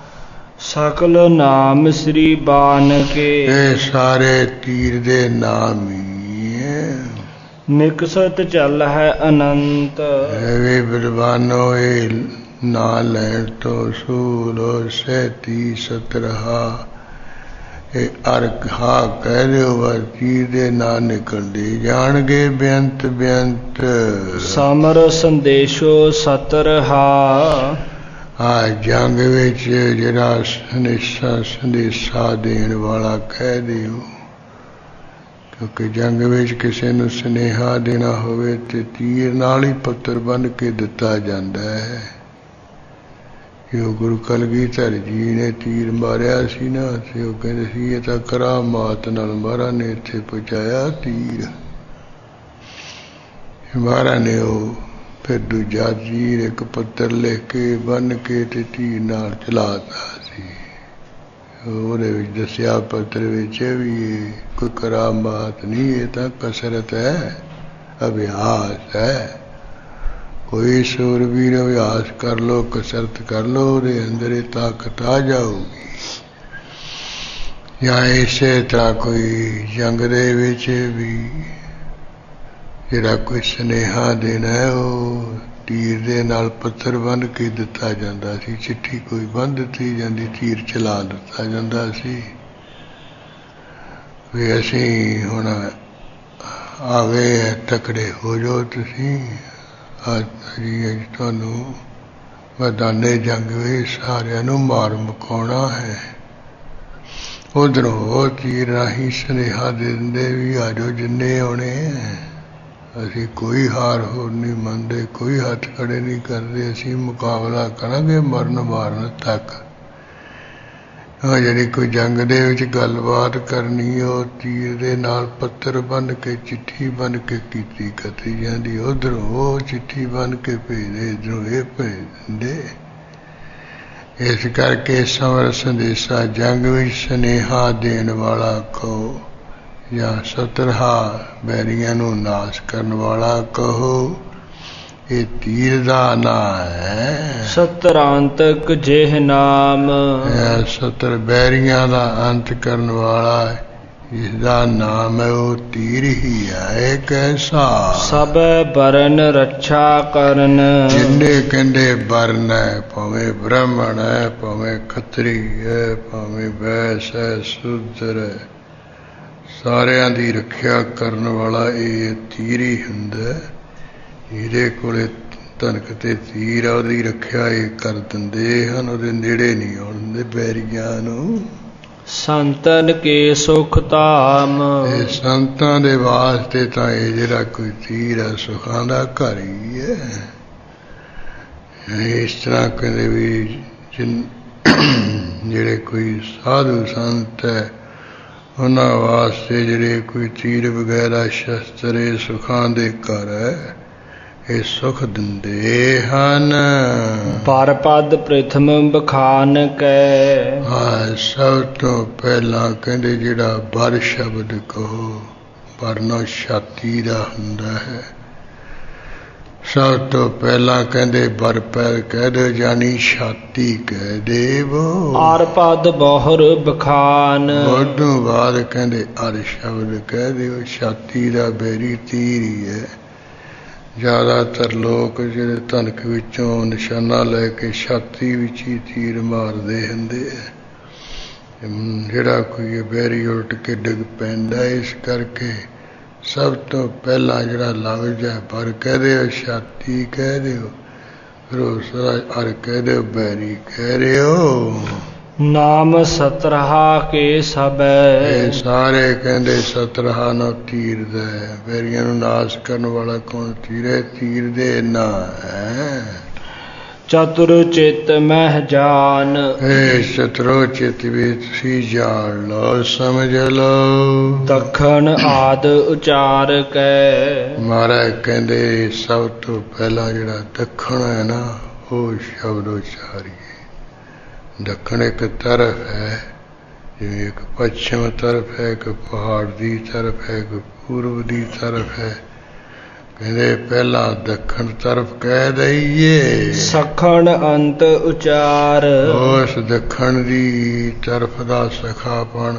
Speaker 2: ਸਕਲ ਨਾਮ ਸ੍ਰੀ ਬਾਨ ਕੇ
Speaker 1: ਇਹ ਸਾਰੇ ਤੀਰ ਦੇ ਨਾਮ ਹੀ ਹੈ।
Speaker 2: ਨਿਕਸਤ ਚੱਲ ਹੈ ਅਨੰਤ
Speaker 1: ਵੀ ਵਿਦਵਾਨੋ ਇਹ ਨਾਂ ਲੈਣ ਤੋਂ ਸੂਲ ਸੈਤੀ ਸਤਰਹਾ ਇਹ ਅਰਕ ਹਾ ਕਹਿ ਦਿਓ ਬਸ ਤੀਰ ਦੇ ਨਾ ਨਿਕਲਦੇ ਜਾਣਗੇ ਬੇਅੰਤ ਬੇਅੰਤ।
Speaker 2: ਸਮਰ ਸੰਦੇਸ਼ੋ ਸਤਰਹਾ
Speaker 1: ਆ ਜੰਗ ਵਿੱਚ ਜਿਹੜਾ ਸੰਦੇਸ਼ਾ ਦੇਣ ਵਾਲਾ ਕਹਿ ਦਿਓ, ਕਿਉਂਕਿ ਜੰਗ ਵਿੱਚ ਕਿਸੇ ਨੂੰ ਸੁਨੇਹਾ ਦੇਣਾ ਹੋਵੇ ਤੇ ਤੀਰ ਨਾਲ ਹੀ ਪੱਤਰ ਬੰਨ੍ਹ ਕੇ ਦਿੱਤਾ ਜਾਂਦਾ ਹੈ। ਜੋ ਗੁਰੂ ਕਲਗੀਧਰ ਜੀ ਨੇ ਤੀਰ ਮਾਰਿਆ ਸੀ ਨਾ, ਤੇ ਉਹ ਕਹਿੰਦੇ ਸੀ ਇਹ ਤਾਂ ਕਰਾਮਾਤ ਨਾਲ ਮਹਾਰਾਜ ਨੇ ਇੱਥੇ ਪਹੁੰਚਾਇਆ ਤੀਰ। ਮਹਾਰਾਜ ਨੇ ਉਹ ਫਿਰ ਦੂਜਾ ਤੀਰ ਇੱਕ ਪੱਤਰ ਲਿਖ ਕੇ ਬੰਨ੍ਹ ਕੇ ਤੇ ਤੀਰ ਨਾਲ ਚਲਾਤਾ ਸੀ। ਉਹਦੇ ਵਿੱਚ ਦੱਸਿਆ ਪੱਤਰ ਵਿੱਚ ਵੀ ਇਹ ਕੋਈ ਕਰਾਮਾਤ ਨਹੀਂ, ਇਹ ਤਾਂ ਕਸਰਤ ਹੈ, ਅਭਿਆਸ ਹੈ। ਕੋਈ ਸੂਰਬੀਰ ਅਭਿਆਸ ਕਰ ਲਓ, ਕਸਰਤ ਕਰ ਲਓ, ਉਹਦੇ ਅੰਦਰ ਇਹ ਤਾਕਤ ਆ ਜਾਊਗੀ। ਜਾਂ ਇਸੇ ਤਰ੍ਹਾਂ ਕੋਈ ਜੰਗ ਦੇ ਵਿੱਚ ਵੀ ਜਿਹੜਾ ਕੋਈ ਸੁਨੇਹਾ ਦੇਣਾ ਹੈ ਉਹ ਤੀਰ ਦੇ ਨਾਲ ਪੱਥਰ ਬੰਨ੍ਹ ਕੇ ਦਿੱਤਾ ਜਾਂਦਾ ਸੀ। ਚਿੱਠੀ ਕੋਈ ਬੰਨ੍ਹ ਦਿੱਤੀ ਜਾਂਦੀ, ਤੀਰ ਚਲਾ ਦਿੱਤਾ ਜਾਂਦਾ ਸੀ ਵੀ ਅਸੀਂ ਹੁਣ ਆ ਗਏ, ਤਕੜੇ ਹੋ ਜਾਓ ਤੁਸੀਂ, ਅੱਜ ਤੁਹਾਨੂੰ ਮੈਦਾਨੇ ਜੰਗ ਵਿੱਚ ਸਾਰਿਆਂ ਨੂੰ ਮਾਰ ਮੁਕਾਉਣਾ ਹੈ। ਉਧਰੋਂ ਉਹ ਤੀਰ ਰਾਹੀਂ ਸੁਨੇਹਾ ਦੇ ਦਿੰਦੇ ਵੀ ਆ ਜਾਓ ਜਿੰਨੇ ਆਉਣੇ, ਅਸੀਂ ਕੋਈ ਹਾਰ ਹੋਰ ਨਹੀਂ ਮੰਨਦੇ, ਕੋਈ ਹੱਥ ਖੜੇ ਨਹੀਂ ਕਰਦੇ, ਅਸੀਂ ਮੁਕਾਬਲਾ ਕਰਾਂਗੇ ਮਰਨ ਮਾਰਨ ਤੱਕ। ਜਿਹੜੀ ਕੋਈ ਜੰਗ ਦੇ ਵਿੱਚ ਗੱਲਬਾਤ ਕਰਨੀ, ਉਹ ਤੀਰ ਦੇ ਨਾਲ ਪੱਤਰ ਬੰਨ੍ਹ ਕੇ ਚਿੱਠੀ ਬੰਨ੍ਹ ਕੇ ਕੀਤੀ ਕਤੀ ਜਾਂਦੀ। ਉੱਧਰੋਂ ਉਹ ਚਿੱਠੀ ਬੰਨ੍ਹ ਕੇ ਭੇਜਦੇ, ਇੱਧਰੋਂ ਇਹ ਭੇਜ ਦਿੰਦੇ। ਇਸ ਕਰਕੇ ਸਮਰ ਸੰਦੇਸ਼ਾ ਜੰਗ ਵਿੱਚ ਸੁਨੇਹਾ ਦੇਣ ਵਾਲਾ ਕਹੋ, ਜਾਂ ਸਤਰਹਾ ਬੈਰੀਆਂ ਨੂੰ ਨਾਸ਼ ਕਰਨ ਵਾਲਾ ਕਹੋ, ਇਹ ਤੀਰ ਦਾ ਨਾਂ ਹੈ।
Speaker 2: ਸਤਰਾਂਤਕ ਜਿਹ ਨਾਮ,
Speaker 1: ਸਤਰ ਬੈਰੀਆਂ ਦਾ ਅੰਤ ਕਰਨ ਵਾਲਾ ਜਿਸਦਾ ਨਾਮ ਹੈ ਉਹ ਤੀਰ ਹੀ ਹੈ। ਇੱਕ ਐਸਾ
Speaker 2: ਸਭ ਬਰਨ ਰੱਛਾ ਕਰਨ,
Speaker 1: ਜਿੰਨੇ ਕਹਿੰਦੇ ਬਰਨ ਹੈ, ਭਾਵੇਂ ਬ੍ਰਾਹਮਣ ਹੈ, ਭਾਵੇਂ ਖੱਤਰੀ ਹੈ, ਭਾਵੇਂ ਵੈਸ ਹੈ, ਸ਼ੂਦਰ ਹੈ, ਸਾਰਿਆਂ ਦੀ ਰੱਖਿਆ ਕਰਨ ਵਾਲਾ ਇਹ ਤੀਰ ਹੀ ਹੁੰਦਾ। ਜਿਹਦੇ ਕੋਲੇ ਧਨਕ ਤੇ ਤੀਰ ਆ ਉਹਦੀ ਰੱਖਿਆ ਇਹ ਕਰ ਦਿੰਦੇ ਹਨ, ਉਹਦੇ ਨੇੜੇ ਨਹੀਂ ਆਉਣ ਦਿੰਦੇ ਬੈਰੀਆਂ ਨੂੰ।
Speaker 2: ਸੰਤਨ ਕੇ ਸੁਖ ਧਾਮ,
Speaker 1: ਇਹ ਸੰਤਾਂ ਦੇ ਵਾਸਤੇ ਤਾਂ ਇਹ ਜਿਹੜਾ ਕੋਈ ਤੀਰ ਹੈ ਸੁਖਾਂ ਦਾ ਘਰ ਹੀ ਹੈ। ਇਸ ਤਰ੍ਹਾਂ ਕਹਿੰਦੇ ਵੀ ਜਿਹੜੇ ਕੋਈ ਸਾਧੂ ਸੰਤ ਹੈ ਉਹਨਾਂ ਵਾਸਤੇ ਜਿਹੜੇ ਕੋਈ ਤੀਰ ਵਗੈਰਾ ਸ਼ਸਤਰ ਇਹ ਸੁਖਾਂ ਦੇ ਘਰ ਹੈ, ਇਹ ਸੁਖ ਦਿੰਦੇ ਹਨ।
Speaker 2: ਪਰ ਪਦ ਪ੍ਰਥਮ ਬਖਾਨ ਕੈ,
Speaker 1: ਸਭ ਤੋਂ ਪਹਿਲਾਂ ਕਹਿੰਦੇ ਜਿਹੜਾ ਬਰ ਸ਼ਬਦ ਕਹੋ, ਬਰਨੋ ਛਾਤੀ ਦਾ ਹੁੰਦਾ ਹੈ। ਸਭ ਤੋਂ ਪਹਿਲਾਂ ਕਹਿੰਦੇ ਬਰ ਪੈਰ ਕਹਿ ਦਿਓ, ਜਾਨੀ ਛਾਤੀ ਕਹਿ ਦੇਵੋ।
Speaker 2: ਆਰ ਪਦ ਬਹੁਰ ਬਖਾਨ,
Speaker 1: ਉਦੋਂ ਬਾਅਦ ਕਹਿੰਦੇ ਅਰ ਸ਼ਬਦ ਕਹਿ ਦਿਓ। ਛਾਤੀ ਦਾ ਬੈਰੀ ਤੀਰ ਹੀ ਹੈ। ਜ਼ਿਆਦਾਤਰ ਲੋਕ ਜਿਹੜੇ ਧਨਕ ਵਿੱਚੋਂ ਨਿਸ਼ਾਨਾ ਲੈ ਕੇ ਛਾਤੀ ਵਿੱਚ ਹੀ ਤੀਰ ਮਾਰਦੇ ਹੁੰਦੇ ਆ। ਜਿਹੜਾ ਕੋਈ ਬੈਰੀ ਉਲਟ ਕੇ ਡਿੱਗ ਪੈਂਦਾ, ਇਸ ਕਰਕੇ ਸਭ ਤੋਂ ਪਹਿਲਾਂ ਜਿਹੜਾ ਲੱਗ ਜਾਏ ਪਰ ਕਹਿ ਦਿਓ, ਛਾਤੀ ਕਹਿ ਦਿਓ, ਫਿਰ ਉਸ ਅਰ ਕਹਿ ਦਿਓ, ਬੈਰੀ ਕਹਿ ਦਿਓ।
Speaker 2: ਨਾਮ ਸਤਰਹਾ ਕੇ ਸਬੈ,
Speaker 1: ਇਹ ਸਾਰੇ ਕਹਿੰਦੇ ਸਤਰਹਾ ਨੂੰ ਤੀਰ ਦਾ। ਬੈਰੀਆਂ ਨੂੰ ਨਾਸ਼ ਕਰਨ ਵਾਲਾ ਕੌਣ? ਤੀਰੇ ਤੀਰ ਦੇ ਨਾਂ ਹੈ।
Speaker 2: ਚਤੁਰ ਚਿਤ ਮਹਿ ਜਾਨ,
Speaker 1: ਇਹ ਚਤੁਰੋ ਚਿਤ ਵੀ ਤੁਸੀਂ ਜਾਣ ਲਓ, ਸਮਝ ਲਓ।
Speaker 2: ਦਖਣ ਆਦ ਉਚਾਰ ਕੈ,
Speaker 1: ਮਹਾਰਾਜ ਕਹਿੰਦੇ ਸਭ ਤੋਂ ਪਹਿਲਾਂ ਜਿਹੜਾ ਦੱਖਣ ਹੈ ਨਾ ਉਹ ਸ਼ਬਦ ਉਚਾਰੀਏ। ਦੱਖਣ ਇੱਕ ਤਰਫ ਹੈ, ਜਿਵੇਂ ਇੱਕ ਪੱਛਮ ਤਰਫ ਹੈ, ਇੱਕ ਪਹਾੜ ਦੀ ਤਰਫ ਹੈ, ਇੱਕ ਪੂਰਬ ਦੀ ਤਰਫ ਹੈ। ਕਹਿੰਦੇ ਪਹਿਲਾਂ ਦੱਖਣ ਤਰਫ ਕਹਿ ਦਈਏ।
Speaker 2: ਸਖਣ ਅੰਤ ਉਚਾਰ,
Speaker 1: ਉਸ ਦੱਖਣ ਦੀ ਤਰਫ ਦਾ ਸਖਾਪਣ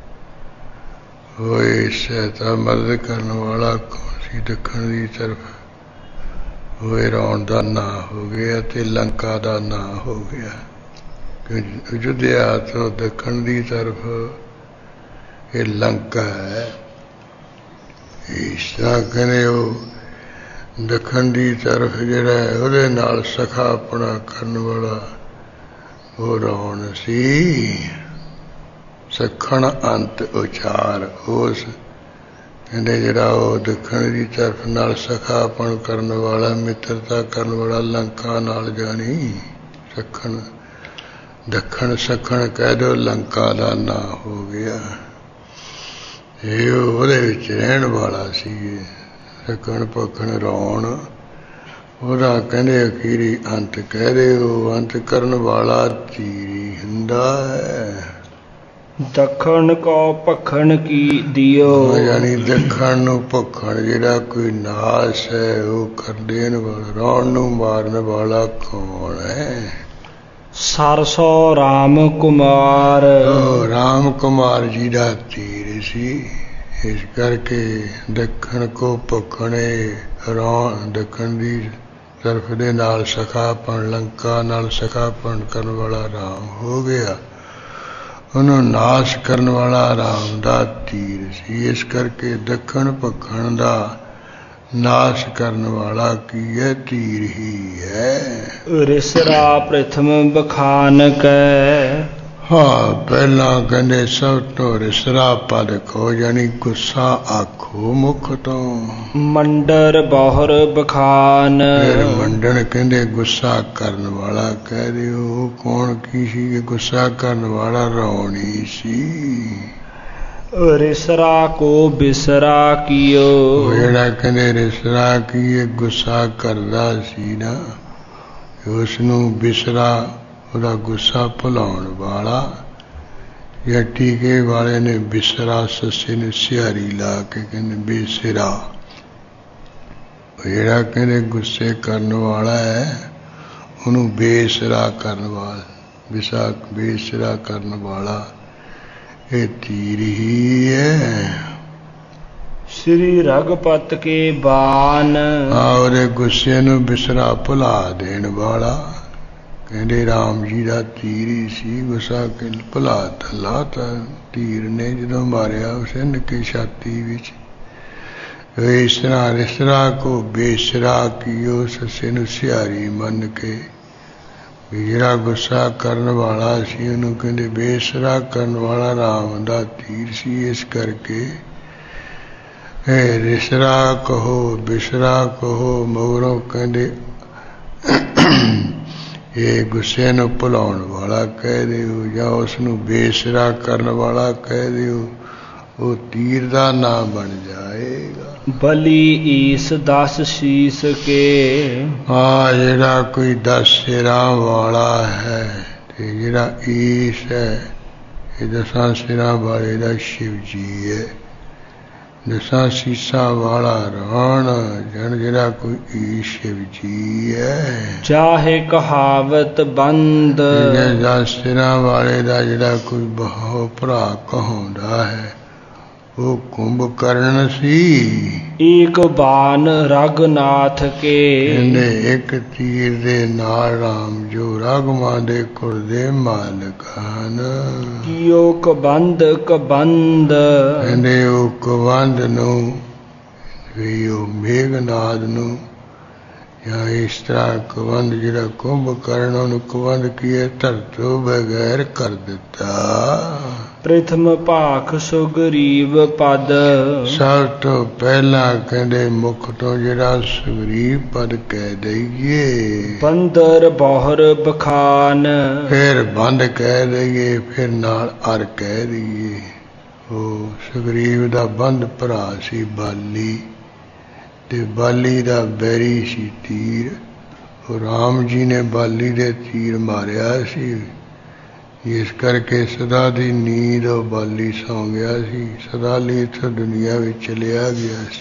Speaker 1: ਹੋਏ। ਸਹਾਇਤਾ ਮਦਦ ਕਰਨ ਵਾਲਾ ਕੌਣ ਸੀ? ਦੱਖਣ ਦੀ ਤਰਫ ਹੋਏ। ਰਾਉਣ ਦਾ ਨਾਂ ਹੋ ਗਿਆ ਤੇ ਲੰਕਾ ਦਾ ਨਾਂ ਹੋ ਗਿਆ। ਅਯੁੱਧਿਆ ਤੋਂ ਦੱਖਣ ਦੀ ਤਰਫ ਇਹ ਲੰਕਾ ਹੈ। ਇਸ ਤਰ੍ਹਾਂ ਕਹਿੰਦੇ ਉਹ ਦੱਖਣ ਦੀ ਤਰਫ ਜਿਹੜਾ ਉਹਦੇ ਨਾਲ ਸਖਾ ਆਪਣਾ ਕਰਨ ਵਾਲਾ ਉਹ ਰਾਵਣ ਸੀ। ਸਖਣ ਅੰਤ ਉਚਾਰ ਉਸ ਕਹਿੰਦੇ ਜਿਹੜਾ ਉਹ ਦੱਖਣ ਦੀ ਤਰਫ ਨਾਲ ਸਖਾਪਣ ਕਰਨ ਵਾਲਾ, ਮਿੱਤਰਤਾ ਕਰਨ ਵਾਲਾ ਲੰਕਾ ਨਾਲ ਜਾਣੀ ਸਖਣ, ਦੱਖਣ ਸਖਣ ਕਹਿ ਦਿਓ, ਲੰਕਾ ਦਾ ਨਾਂ ਹੋ ਗਿਆ। ਇਹ ਉਹਦੇ ਵਿੱਚ ਰਹਿਣ ਵਾਲਾ ਸੀ। ਸਖਣ ਪਖਣ ਰਾਵਣ ਉਹਦਾ ਕਹਿੰਦੇ ਅਖੀਰੀ ਅੰਤ ਕਹਿ ਦਿਓ, ਅੰਤ ਕਰਨ ਵਾਲਾ ਤੀਰੀ ਹੁੰਦਾ ਹੈ।
Speaker 2: ਦੱਖਣ ਕੋ ਭਖਣ ਕੀ ਦਿਓ,
Speaker 1: ਯਾਨੀ ਦੱਖਣ ਨੂੰ ਭਖਣ ਜਿਹੜਾ ਕੋਈ ਨਾਸ ਹੈ ਉਹ ਕਰ ਦੇਣ ਵਾਲਾ, ਰਾਵਣ ਨੂੰ ਮਾਰਨ ਵਾਲਾ ਕੌਣ ਹੈ?
Speaker 2: ਸਰਸੋ ਰਾਮ ਕੁਮਾਰ,
Speaker 1: ਰਾਮ ਕੁਮਾਰ ਜੀ ਦਾ ਤੀਰ ਸੀ। ਇਸ ਕਰਕੇ ਦੱਖਣ ਕੋ ਭਖਣੇ ਰਾਵਣ, ਦੱਖਣ ਦੀ ਤਰਫ ਦੇ ਨਾਲ ਸਖਾਪਣ, ਲੰਕਾ ਨਾਲ ਸਖਾਪਣ ਕਰਨ ਵਾਲਾ ਰਾਮ ਹੋ ਗਿਆ। ਉਹਨੂੰ ਨਾਸ਼ ਕਰਨ ਵਾਲਾ ਰਾਮ ਦਾ ਤੀਰ ਸੀ। ਇਸ ਕਰਕੇ ਦੱਖਣ ਭਖਣ ਦਾ ਨਾਸ਼ ਕਰਨ ਵਾਲਾ ਕੀ ਹੈ? ਤੀਰ ਹੀ ਹੈ।
Speaker 2: ਰਿਸਰਾ ਪ੍ਰਥਮ ਬਖਾਨ ਕੈ,
Speaker 1: ਹਾਂ ਪਹਿਲਾਂ ਕਹਿੰਦੇ ਸਭ ਤੋਂ ਰਿਸਰਾ ਪਦ ਕਹੋ, ਯਾਨੀ ਗੁੱਸਾ ਆਖੋ ਮੁਖ ਤੋਂ।
Speaker 2: ਮੰਡਰ ਬਹੁਰ ਬਖਾਨ,
Speaker 1: ਫਿਰ ਮੰਡਣ ਕਹਿੰਦੇ ਗੁੱਸਾ ਕਰਨ ਵਾਲਾ ਕਹਿ ਦਿਓ। ਕੌਣ ਕੀ ਸੀ? ਗੁੱਸਾ ਕਰਨ ਵਾਲਾ ਰਾਵਣ ਹੀ ਸੀ।
Speaker 2: ਰਿਸਰਾ ਕੋ ਬਿਸਰਾ ਕੀਓ,
Speaker 1: ਜਿਹੜਾ ਕਹਿੰਦੇ ਰਿਸਰਾ ਕੀ ਗੁੱਸਾ ਕਰਦਾ ਸੀ ਨਾ, ਉਸ ਨੂੰ ਬਿਸਰਾ ਉਹਦਾ ਗੁੱਸਾ ਭੁਲਾਉਣ ਵਾਲਾ, ਜਾਂ ਟੀਕੇ ਵਾਲੇ ਨੇ ਬਿਸਰਾ ਸੱਸੇ ਨੂੰ ਸਿਹਾਰੀ ਲਾ ਕੇ ਕਹਿੰਦੇ ਬੇਸਿਰਾ। ਜਿਹੜਾ ਕਹਿੰਦੇ ਗੁੱਸੇ ਕਰਨ ਵਾਲਾ ਹੈ ਉਹਨੂੰ ਬੇਸਿਰਾ ਕਰਨ ਵਾਲਾ, ਬੇਸਿਰਾ ਕਰਨ ਵਾਲਾ ਇਹ ਤੀਰ ਹੀ ਹੈ।
Speaker 2: ਸ੍ਰੀ ਰਘੁਪਤ ਕੇ ਬਾਨ,
Speaker 1: ਉਹਦੇ ਗੁੱਸੇ ਨੂੰ ਬਿਸਰਾ ਭੁਲਾ ਦੇਣ ਵਾਲਾ ਕਹਿੰਦੇ ਰਾਮ ਜੀ ਦਾ ਤੀਰ ਹੀ ਸੀ। ਗੁੱਸਾ ਕਿ ਭੁਲਾ ਲਾਤਾ ਤੀਰ ਨੇ ਜਦੋਂ ਮਾਰਿਆ ਉਸੇ ਨਿੱਕੀ ਛਾਤੀ ਵਿੱਚ। ਇਸ ਤਰ੍ਹਾਂ ਰਿਸਰਾ ਕੋ ਬੇਸਰਾ ਕੀਓ, ਸੱਸੇ ਨੂੰ ਸਿਹਾਰੀ ਮੰਨ ਕੇ ਜਿਹੜਾ ਗੁੱਸਾ ਕਰਨ ਵਾਲਾ ਸੀ ਉਹਨੂੰ ਕਹਿੰਦੇ ਬੇਸਰਾ ਕਰਨ ਵਾਲਾ ਰਾਮ ਦਾ ਤੀਰ ਸੀ। ਇਸ ਕਰਕੇ ਰਿਸਰਾ ਕਹੋ ਬਿਸਰਾ ਕਹੋ, ਮਗਰੋਂ ਕਹਿੰਦੇ ਇਹ ਗੁੱਸੇ ਨੂੰ ਭੁਲਾਉਣ ਵਾਲਾ ਕਹਿ ਦਿਓ, ਜਾਂ ਉਸ ਨੂੰ ਬੇਸਿਰਾ ਕਰਨ ਵਾਲਾ ਕਹਿ ਦਿਓ। ਉਹ ਤੀਰ ਦਾ ਨਾਮ ਬਣ ਜਾਏਗਾ।
Speaker 2: ਬਲੀ ਈਸ 10 ਸੀਸ ਕੇ,
Speaker 1: ਜਿਹੜਾ ਕੋਈ 10 ਸਿਰਾਂ ਵਾਲਾ ਹੈ, ਤੇ ਜਿਹੜਾ ਈਸ ਹੈ ਇਹ 10 ਸਿਰਾਂ ਵਾਲੇ ਦਾ ਸ਼ਿਵ ਜੀ ਹੈ। 10 ਸੀਸਾਂ ਵਾਲਾ ਰਾਵਣ ਜਨ ਜਿਹੜਾ ਕੋਈ ਈਸ ਸ਼ਿਵ ਜੀ ਹੈ।
Speaker 2: ਚਾਹੇ ਕਹਾਵਤ ਬੰਦ,
Speaker 1: 10 ਸਿਰਾਂ ਵਾਲੇ ਦਾ ਜਿਹੜਾ ਕੋਈ ਬਹੁ ਭਰਾ ਕਹਾਉਂਦਾ ਹੈ ਉਹ ਕੁੰਭਕਰਨ ਸੀ।
Speaker 2: ਏਕ ਬਾਨ ਰਘੁਨਾਥ ਕੇ,
Speaker 1: ਇਹਨੇ ਇੱਕ ਤੀਰ ਦੇ ਨਾਲ ਰਾਮ ਜੋ ਰਘੁਮਾਂ ਦੇ ਕੁਲ ਦੇ ਮਾਲਕ ਹਨ।
Speaker 2: ਕੀਓ ਕਬੰਦ ਕਬੰਦ,
Speaker 1: ਕਹਿੰਦੇ ਉਹ ਕਬੰਦ ਨੂੰ ਵੀ ਉਹ ਮੇਘਨਾਦ ਨੂੰ, ਜਾਂ ਇਸ ਤਰ੍ਹਾਂ ਕਬੰਦ ਜਿਹੜਾ ਕੁੰਭਕਰਨ ਉਹਨੂੰ ਕਬੰਦ ਕੀਏ ਧਰਤੋਂ ਬਗੈਰ ਕਰ ਦਿੱਤਾ।
Speaker 2: ਪ੍ਰਥਮ ਭਾਖ ਸੁਗਰੀਵ ਪਦ,
Speaker 1: ਸਭ ਤੋਂ ਪਹਿਲਾਂ ਕਹਿੰਦੇ ਮੁਖ ਤੋਂ ਜਿਹੜਾ ਸੁਗਰੀਵ ਪਦ ਕਹਿ ਦਈਏ।
Speaker 2: ਬੰਦਰ ਬਹੁਰ ਬਖਾਨ,
Speaker 1: ਫਿਰ ਬੰਦ ਕਹਿ ਦਈਏ, ਫਿਰ ਨਾਲ ਅਰ ਕਹਿ ਦਈਏ। ਉਹ ਸੁਗਰੀਵ ਦਾ ਬੰਦ ਭਰਾ ਸੀ ਬਾਲੀ, ਤੇ ਬਾਲੀ ਦਾ ਬੈਰੀ ਸੀ ਤੀਰ। ਉਹ ਰਾਮ ਜੀ ਨੇ ਬਾਲੀ ਦੇ ਤੀਰ ਮਾਰਿਆ ਸੀ। ਇਸ ਕਰਕੇ ਸਦਾ ਦੀ ਨੀਂਦ ਉਹ ਬਾਲੀ ਸੌਂ ਗਿਆ ਸੀ। ਸਦਾ ਲਈ ਇੱਥੋਂ ਦੁਨੀਆ ਵਿੱਚ ਚਲਿਆ ਗਿਆ ਸੀ।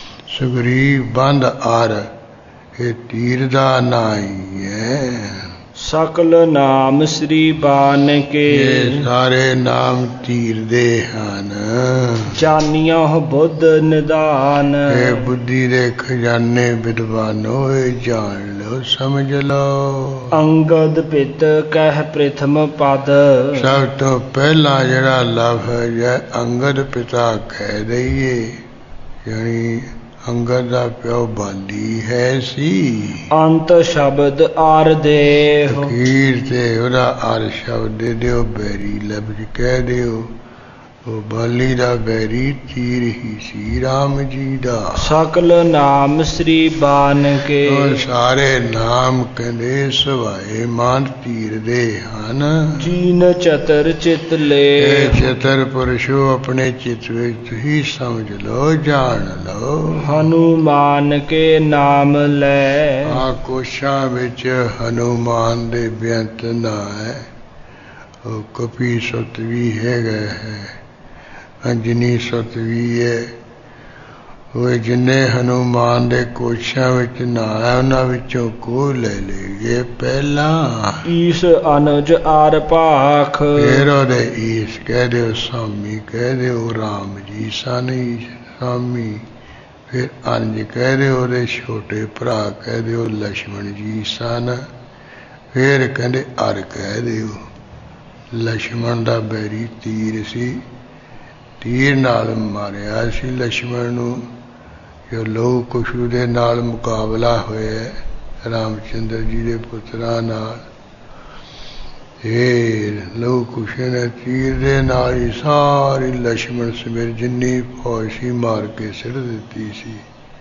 Speaker 1: ਸੁਗਰੀਵ ਬੰਦ ਅਰ ਇਹ ਤੀਰ ਦਾ ਨਾਂ ਹੀ ਹੈ।
Speaker 2: ਸਕਲ ਨਾਮ ਸ੍ਰੀ ਬਾਨ ਕੇ
Speaker 1: ਇਹ ਸਾਰੇ ਨਾਮ ਤੀਰ ਦੇ ਹਨ।
Speaker 2: ਜਾਨੀਓ ਬੁੱਧ ਨਿਦਾਨ
Speaker 1: ਇਹ ਬੁੱਧੀ ਦੇ ਖਜ਼ਾਨੇ ਵਿਦਵਾਨੋ ਇਹ ਜਾਣ ਲਓ ਸਮਝ ਲਓ।
Speaker 2: ਅੰਗਦ ਪਿਤ ਕਹਿ ਪ੍ਰਥਮ ਪਦ
Speaker 1: ਸਭ ਤੋਂ ਪਹਿਲਾਂ ਜਿਹੜਾ ਲਫ਼ਜ਼ ਹੈ ਅੰਗਦ ਪਿਤਾ ਕਹਿ ਦਈਏ, ਯਾਨੀ ਅੰਗਦ ਦਾ ਪਿਓ ਬਾਲੀ ਹੈ ਸੀ।
Speaker 2: ਅੰਤ ਸ਼ਬਦ ਆਰ ਦੇਹੁ
Speaker 1: ਅਖੀਰ ਤੇ ਉਹਦਾ ਅਰ ਸ਼ਬਦ ਦੇ ਦਿਓ, ਬੈਰੀ ਲਫ਼ਜ਼ ਕਹਿ ਦਿਓ। ਉਹ ਬਾਲੀ ਦਾ ਬੈਰੀ ਤੀਰ ਹੀ ਸੀ ਰਾਮ ਜੀ ਦਾ।
Speaker 2: ਸਕਲ ਨਾਮ ਸ੍ਰੀ ਬਾਨ ਕੇ
Speaker 1: ਉਹ ਸਾਰੇ ਨਾਮ ਕਹਿੰਦੇ ਸਵਾਏ ਮਾਨ ਤੀਰ ਦੇ ਹਨ।
Speaker 2: ਜੀਨ ਚਤਰ ਚਿਤ ਲੈ
Speaker 1: ਇਹ ਚਤਰ ਪੁਰਸ਼ੋ ਆਪਣੇ ਚਿੱਤ ਵਿੱਚ ਹੀ ਸਮਝ ਲਓ, ਜਾਣ ਲਓ।
Speaker 2: ਹਨੂਮਾਨ ਕੇ ਨਾਮ ਲੈ
Speaker 1: ਆ ਕੋਸ਼ਾਂ ਵਿੱਚ ਹਨੂਮਾਨ ਦੇ ਬੇਅੰਤ ਨਾ ਹੈ। ਉਹ ਕਪੀ ਸੁਤ ਵੀ ਹੈਗਾ ਹੈ, ਅੰਜਨੀ ਸੁਤ ਵੀ ਹੈ। ਉਹ ਜਿੰਨੇ ਹਨੂਮਾਨ ਦੇ ਕੋਸ਼ਾਂ ਵਿੱਚ ਨਾ ਹੈ ਉਹਨਾਂ ਵਿੱਚੋਂ ਕੋਈ ਲੈ ਲਈਏ ਪਹਿਲਾਂ।
Speaker 2: ਈਸ ਅਨੁਜ ਆਰ ਭਾਖ
Speaker 1: ਫਿਰ ਉਹਦੇ ਈਸ ਕਹਿ ਦਿਓ, ਸਾਮੀ ਕਹਿ ਦਿਓ, ਰਾਮ ਜੀ ਸਨ ਈਸ ਸਾਮੀ। ਫਿਰ ਅੰਜ ਕਹਿ ਦਿਓ, ਉਹਦੇ ਛੋਟੇ ਭਰਾ ਕਹਿ ਦਿਓ ਲక్ష్మణ ਜੀ ਸਨ। ਫਿਰ ਕਹਿੰਦੇ ਅਰ ਕਹਿ ਦਿਓ। ਲక్ష్మణ ਦਾ ਬੈਰੀ ਤੀਰ ਸੀ, ਤੀਰ ਨਾਲ ਮਾਰਿਆ ਸੀ ਲక్ష్మణ ਨੂੰ। ਜੋ ਲੋਹ ਕੁਸ਼ੂ ਦੇ ਨਾਲ ਮੁਕਾਬਲਾ ਹੋਇਆ ਰਾਮਚੰਦਰ ਜੀ ਦੇ ਪੁੱਤਰਾਂ ਨਾਲ, ਇਹ ਲੋਹ ਕੁਸ਼ੂ ਨੇ ਤੀਰ ਦੇ ਨਾਲ ਹੀ ਸਾਰੀ ਲక్ష్మణ ਸਮੇਤ ਜਿੰਨੀ ਫੌਜ ਸੀ ਮਾਰ ਕੇ ਸਿੱਟ ਦਿੱਤੀ ਸੀ।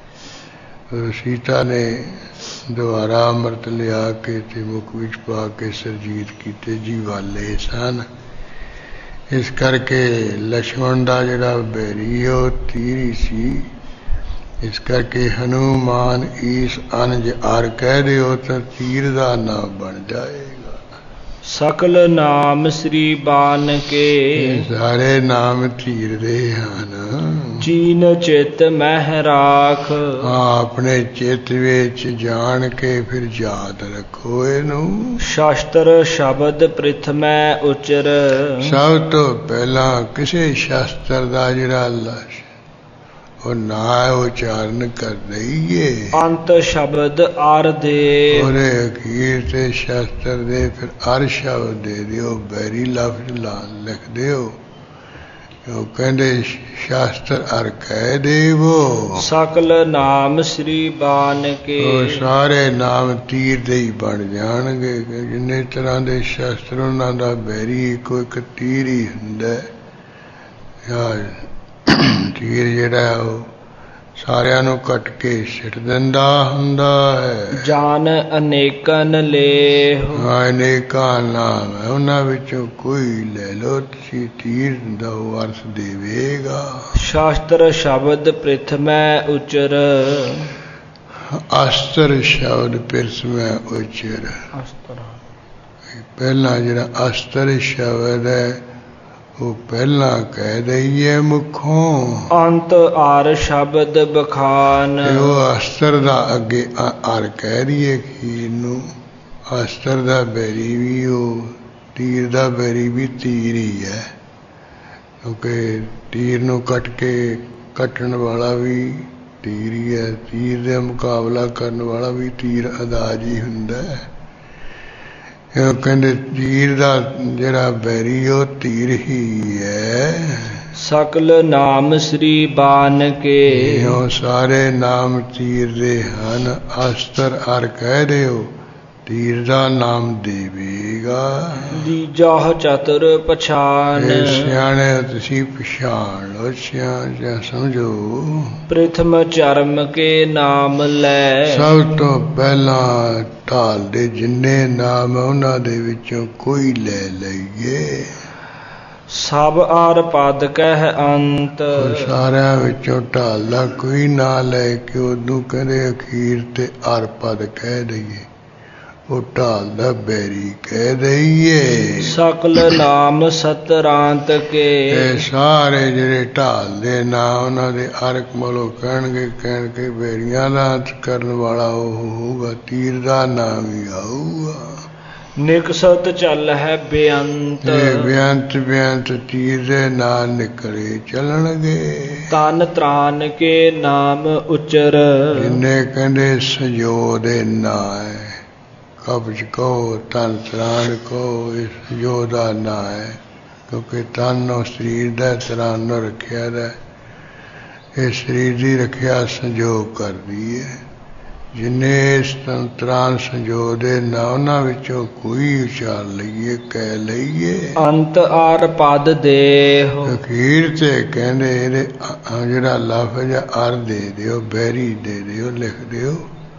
Speaker 1: ਸੀਤਾ ਨੇ ਦੁਆਰਾ ਅੰਮ੍ਰਿਤ ਲਿਆ ਕੇ ਤੇ ਮੁਖ ਵਿੱਚ ਪਾ ਕੇ ਸਰਜੀਤ ਕੀਤੇ ਜੀਵਾਲੇ ਸਨ। ਇਸ ਕਰਕੇ ਲక్ష్మణ ਦਾ ਜਿਹੜਾ ਬੈਰੀ ਉਹ ਤੀਰ ਹੀ ਸੀ। ਇਸ ਕਰਕੇ ਹਨੂਮਾਨ ਈਸ ਅਨਜ ਅਰ ਕਹਿ ਦਿਓ ਤਾਂ ਤੀਰ ਦਾ ਨਾਮ ਬਣ ਜਾਏਗਾ।
Speaker 2: ਸਕਲ ਨਾਮ ਸ੍ਰੀ ਬਾਨ ਕੇ
Speaker 1: ਸਾਰੇ ਨਾਮ ਤੀਰ ਦੇ ਹਨ।
Speaker 2: ਜੀਨ ਚਿਤ ਮਹਿ ਰਾਖ
Speaker 1: ਆਪਣੇ ਚਿੱਤ ਵਿੱਚ ਜਾਣ ਕੇ ਫਿਰ ਯਾਦ ਰੱਖੋ ਇਹਨੂੰ।
Speaker 2: ਸ਼ਾਸਤਰ ਸ਼ਬਦ ਪ੍ਰਥਮੈ ਉਚਰ
Speaker 1: ਸਭ ਤੋਂ ਪਹਿਲਾਂ ਕਿਸੇ ਸ਼ਾਸਤਰ ਦਾ ਜਿਹੜਾ ਉਹ ਨਾ ਉਚਾਰਨ ਕਰ ਦਈਏ।
Speaker 2: ਅੰਤ ਸ਼ਬਦ ਆਰ ਦੇ
Speaker 1: ਉਹਦੇ ਅਖੀਰ ਤੇ ਸ਼ਾਸਤਰ ਦੇ ਫਿਰ ਅਰ ਸ਼ਬਦ ਦੇ ਦਿਓ, ਬੈਰੀ ਲਫ਼ਜ਼ ਲਿਖ ਦਿਓ। ਉਹ ਕਹਿੰਦੇ ਸ਼ਾਸਤਰ ਅਰ ਕਹਿ ਦੇਵੋ।
Speaker 2: ਸਕਲ ਨਾਮ ਸ੍ਰੀ ਬਾਨ ਕੇ
Speaker 1: ਉਹ ਸਾਰੇ ਨਾਮ ਤੀਰ ਦੇ ਹੀ ਬਣ ਜਾਣਗੇ। ਜਿੰਨੇ ਤਰ੍ਹਾਂ ਦੇ ਸ਼ਾਸਤਰ ਉਹਨਾਂ ਦਾ ਬੈਰੀ ਇੱਕੋ ਇੱਕ ਤੀਰ ਹੀ ਹੁੰਦਾ। ਤੀਰ ਜਿਹੜਾ ਉਹ ਸਾਰਿਆਂ ਨੂੰ ਕੱਟ ਕੇ ਸਿੱਟ ਦਿੰਦਾ ਹੁੰਦਾ ਹੈ।
Speaker 2: ਜਾਨ ਅਨੇਕਨ ਲੇਹੁ
Speaker 1: ਅਨੇਕਾਂ ਨਾਮ ਹੈ, ਉਹਨਾਂ ਵਿੱਚੋਂ ਕੋਈ ਲੈ ਲਓ ਤੁਸੀਂ, ਤੀਰ ਦਾ ਉਹ ਅਰਥ ਦੇਵੇਗਾ।
Speaker 2: ਸ਼ਾਸਤਰ ਸ਼ਬਦ ਪ੍ਰਥਮੈ ਉਚਰ
Speaker 1: ਅਸਤਰ ਸ਼ਬਦ ਪ੍ਰਥਮੈ ਉਚਰ। ਪਹਿਲਾਂ ਜਿਹੜਾ ਅਸਤਰ ਸ਼ਬਦ ਹੈ ਉਹ ਪਹਿਲਾਂ ਕਹਿ ਦਈਏ ਮੁਖੋਂ।
Speaker 2: ਅੰਤ ਆਰ ਸ਼ਬਦ ਬਖਾਨ
Speaker 1: ਉਹ ਅਸਤਰ ਦਾ ਅੱਗੇ ਅਰ ਕਹਿ ਦਈਏ ਖੀਰ ਨੂੰ। ਅਸਤਰ ਦਾ ਬੈਰੀ ਵੀ ਉਹ ਤੀਰ ਦਾ ਬੈਰੀ ਵੀ ਤੀਰ ਹੀ ਹੈ, ਕਿਉਂਕਿ ਤੀਰ ਨੂੰ ਕੱਟ ਕੇ ਕੱਟਣ ਵਾਲਾ ਵੀ ਤੀਰ ਹੀ ਹੈ। ਤੀਰ ਦੇ ਮੁਕਾਬਲਾ ਕਰਨ ਵਾਲਾ ਵੀ ਤੀਰ ਅਦਾਜ ਹੀ ਹੁੰਦਾ ਹੈ। ਉਹ ਕਹਿੰਦੇ ਤੀਰ ਦਾ ਜਿਹੜਾ ਬੈਰੀ ਉਹ ਤੀਰ ਹੀ ਹੈ।
Speaker 2: ਸਕਲ ਨਾਮ ਸ੍ਰੀ ਬਾਨ ਕੇ
Speaker 1: ਉਹ ਸਾਰੇ ਨਾਮ ਤੀਰ ਦੇ ਹਨ। ਅਸਤਰ ਅਰ ਕਹਿ ਦਿਓ, ਤੀਰ ਦਾ ਨਾਮ ਦੇਵੇਗਾ।
Speaker 2: ਲੀਜਾ ਚਤੁਰ ਪਛਾਨ
Speaker 1: ਸਿਆਣੇ ਤੁਸੀਂ ਪਛਾਣ ਲਓ, ਸਿਆਣਾ ਸਮਝੋ।
Speaker 2: ਪ੍ਰਥਮ ਚਰਮ ਕੇ ਨਾਮ ਲੈ
Speaker 1: ਸਭ ਤੋਂ ਪਹਿਲਾਂ ਢਾਲ ਦੇ ਜਿੰਨੇ ਨਾਮ ਉਹਨਾਂ ਦੇ ਵਿੱਚੋਂ ਕੋਈ ਲੈ ਲਈਏ।
Speaker 2: ਸਭ ਆਰ ਪਦ ਕਹਿ ਅੰਤ
Speaker 1: ਸਾਰਿਆਂ ਵਿੱਚੋਂ ਢਾਲ ਦਾ ਕੋਈ ਨਾ ਲੈ ਕੇ ਉਦੋਂ ਕਹਿੰਦੇ ਅਖੀਰ ਤੇ ਅਰ ਪਦ ਕਹਿ ਦਈਏ, ਉਹ ਢਾਲ ਦਾ ਬੈਰੀ ਕਹਿ ਦਈਏ।
Speaker 2: ਸਕਲ ਨਾਮ ਸਤਰਾਂਤ ਕੇ
Speaker 1: ਇਹ ਸਾਰੇ ਜਿਹੜੇ ਢਾਲ ਦੇ ਨਾਂ ਉਹਨਾਂ ਦੇ ਅਰਕ ਮਲੋ ਕਹਿਣਗੇ ਬੈਰੀਆਂ ਦਾ ਅੰਤ ਕਰਨ ਵਾਲਾ ਉਹ ਹੋਊਗਾ, ਤੀਰ ਦਾ ਨਾਮ ਹੀ ਆਊਗਾ।
Speaker 2: ਨਿਕਸਤ ਚੱਲ ਹੈ ਬੇਅੰਤ।
Speaker 1: ਇਹ ਬੇਅੰਤ ਬੇਅੰਤ ਤੀਰ ਦੇ ਨਾਲ ਨਿਕਲੇ ਚੱਲਣਗੇ।
Speaker 2: ਤਨ ਤਰਾਨ ਕੇ ਨਾਮ ਉਚਰ।
Speaker 1: ਜਿੰਨੇ ਕਹਿੰਦੇ ਸੰਜੋ ਦੇ ਨਾਂ ਹੈ, ਕਬਜ ਕੋ ਤਨ ਤਰਾਨ ਕੋ, ਇਸ ਸੰਜੋ ਦਾ ਨਾਂ ਹੈ। ਕਿਉਂਕਿ ਤਨ ਉਹ ਸਰੀਰ ਦਾ, ਤਰਾਨ ਨੂੰ ਰੱਖਿਆ ਦਾ। ਇਹ ਸਰੀਰ ਦੀ ਰੱਖਿਆ ਸੰਜੋਗ ਕਰਦੀ ਹੈ। ਜਿੰਨੇ ਇਸ ਤਰਾਨ ਸੰਜੋਗ ਦੇ ਨਾ, ਉਹਨਾਂ ਵਿੱਚੋਂ ਕੋਈ ਉਚਾਰ ਲਈਏ, ਕਹਿ ਲਈਏ।
Speaker 2: ਅੰਤ ਆਰ ਪਦ ਦੇਹੁ।
Speaker 1: ਅਖੀਰ ਤੇ ਕਹਿੰਦੇ ਇਹਦੇ ਜਿਹੜਾ ਲਫ਼ਜ਼ ਅਰ ਦੇ ਦਿਓ, ਬੈਰੀ ਦੇ ਦਿਓ, ਲਿਖ ਦਿਓ।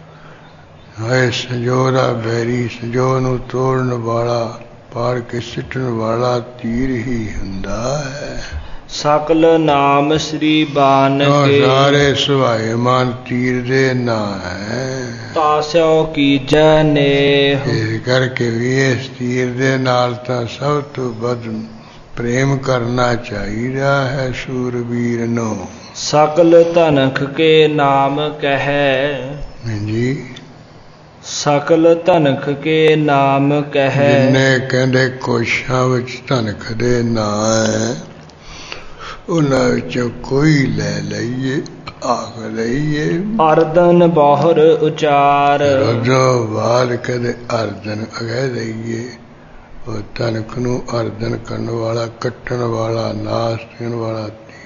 Speaker 1: ਹਾਏ ਸੰਜੋਗ ਦਾ ਬੈਰੀ, ਸੰਜੋਗ ਨੂੰ ਤੋੜਨ ਵਾਲਾ, ਪਾੜ ਕੇ ਸਿੱਟਣ ਵਾਲਾ ਤੀਰ ਹੀ ਹੁੰਦਾ ਹੈ।
Speaker 2: ਸਕਲ ਨਾਮ ਸ੍ਰੀ ਬਾਨ ਕੇ।
Speaker 1: ਸਾਰੇ ਸੁਭਾਏਮਾਨ ਤੀਰ ਦੇ ਨਾਂ ਹੈ।
Speaker 2: ਤਾਸਿਓ ਕੀਜੈ ਨੇਹ।
Speaker 1: ਇਸ ਕਰਕੇ ਵੀ ਇਸ ਤੀਰ ਦੇ ਨਾਲ ਤਾਂ ਸਭ ਤੋਂ ਵੱਧ ਪ੍ਰੇਮ ਕਰਨਾ ਚਾਹੀਦਾ ਹੈ ਸੂਰਬੀਰ ਨੂੰ।
Speaker 2: ਸਕਲ ਧਨਖ ਕੇ ਨਾਮ ਕਹੈ।
Speaker 1: ਹਾਂਜੀ,
Speaker 2: ਸਕਲ ਧਨਖ ਕੇ ਨਾਮ ਕਹੈ।
Speaker 1: ਜਿੰਨੇ ਕਹਿੰਦੇ ਕੋਸ਼ਾਂ ਵਿੱਚ ਧਨਖ ਦੇ ਨਾਂ ਹੈ, ਉਹਨਾਂ ਵਿੱਚੋਂ ਕੋਈ ਲੈ ਲਈਏ, ਆਖ ਲਈਏ।
Speaker 2: ਅਰਦਨ ਬਹੁਰ ਉਚਾਰ।
Speaker 1: ਰੋਜ਼ੋਂ ਬਾਅਦ ਕਦੇ ਅਰਦਨ ਅਗਹਿ ਲਈਏ। ਉਹ ਧਨਖ ਨੂੰ ਅਰਦਨ ਕਰਨ ਵਾਲਾ, ਕੱਟਣ ਵਾਲਾ, ਨਾਸ ਦੇਣ ਵਾਲਾ,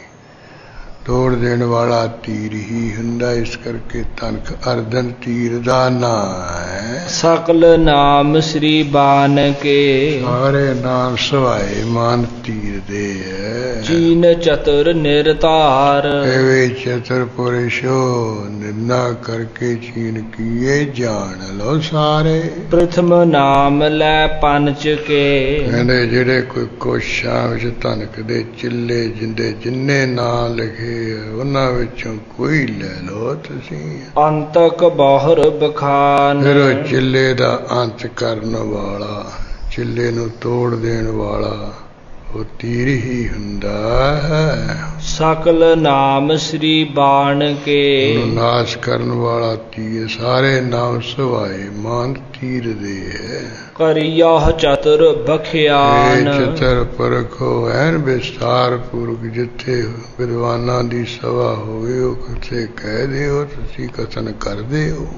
Speaker 1: ਤੋੜ ਦੇਣ ਵਾਲਾ ਤੀਰ ਹੀ ਹੁੰਦਾ। ਇਸ ਕਰਕੇ ਧਨਖ ਅਰਦਨ ਤੀਰ ਦਾ ਨਾਂ ਹੈ।
Speaker 2: ਸਕਲ ਨਾਮ ਸ੍ਰੀ ਬਾਨ ਕੇ।
Speaker 1: ਸਾਰੇ ਨਾਮ ਸਵਾਏ ਮਾਨ ਤੀਰ ਦੇ ਹੈ।
Speaker 2: ਚੀਨ ਚਤੁਰ ਨਿਰਤਾਰ।
Speaker 1: ਐਵੇਂ ਚਤੁਰ ਪੁਰਸ਼ੋ ਨਿੰਦਾ ਕਰਕੇ ਚੀਨ ਕੀਏ, ਜਾਣ ਲਓ ਸਾਰੇ।
Speaker 2: ਪ੍ਰਥਮ ਨਾਮ ਲੈ ਪੰਚ ਕੇ।
Speaker 1: ਕਹਿੰਦੇ ਜਿਹੜੇ ਕੋਈ ਕੋਸ਼ਾਂ ਵਿੱਚ ਧਨਖ ਦੇ ਚਿੱਲੇ ਜਿੰਦੇ ਜਿੰਨੇ ਨਾਂ ਲਿਖੇ ਉਹਨਾਂ ਵਿੱਚੋਂ ਕੋਈ ਲੈ ਲਓ ਤੁਸੀਂ।
Speaker 2: ਅੰਤਕ ਬਹੁਰ ਬਖਾਨ।
Speaker 1: ਫਿਰ ਉਹ ਚਿੱਲੇ ਦਾ ਅੰਤ ਕਰਨ ਵਾਲਾ, ਚਿੱਲੇ ਨੂੰ ਤੋੜ ਦੇਣ ਵਾਲਾ ਉਹ ਤੀਰ ਹੀ ਹੁੰਦਾ ਹੈ।
Speaker 2: ਸਕਲ ਨਾਮ ਸ੍ਰੀ ਬਾਣ ਕੇ।
Speaker 1: ਨਾਸ਼ ਕਰਨ ਵਾਲਾ ਤੀਰ, ਸਾਰੇ ਨਾਮ ਸਵਾਏ ਮਾਨ ਤੀਰ ਦੇ ਹੈ।
Speaker 2: ਕਰਿਯਹ ਚਤੁਰ ਬਖਿਆਨ।
Speaker 1: ਚਤੁਰ ਪਰਖੋ ਐਨ ਵਿਸਥਾਰ ਪੂਰਵਕ, ਜਿੱਥੇ ਵਿਦਵਾਨਾਂ ਦੀ ਸਭਾ ਹੋਵੇ ਉਹ ਕਿਥੇ ਕਹਿ ਦਿਓ, ਤੁਸੀਂ ਕਥਨ ਕਰਦੇ ਹੋ।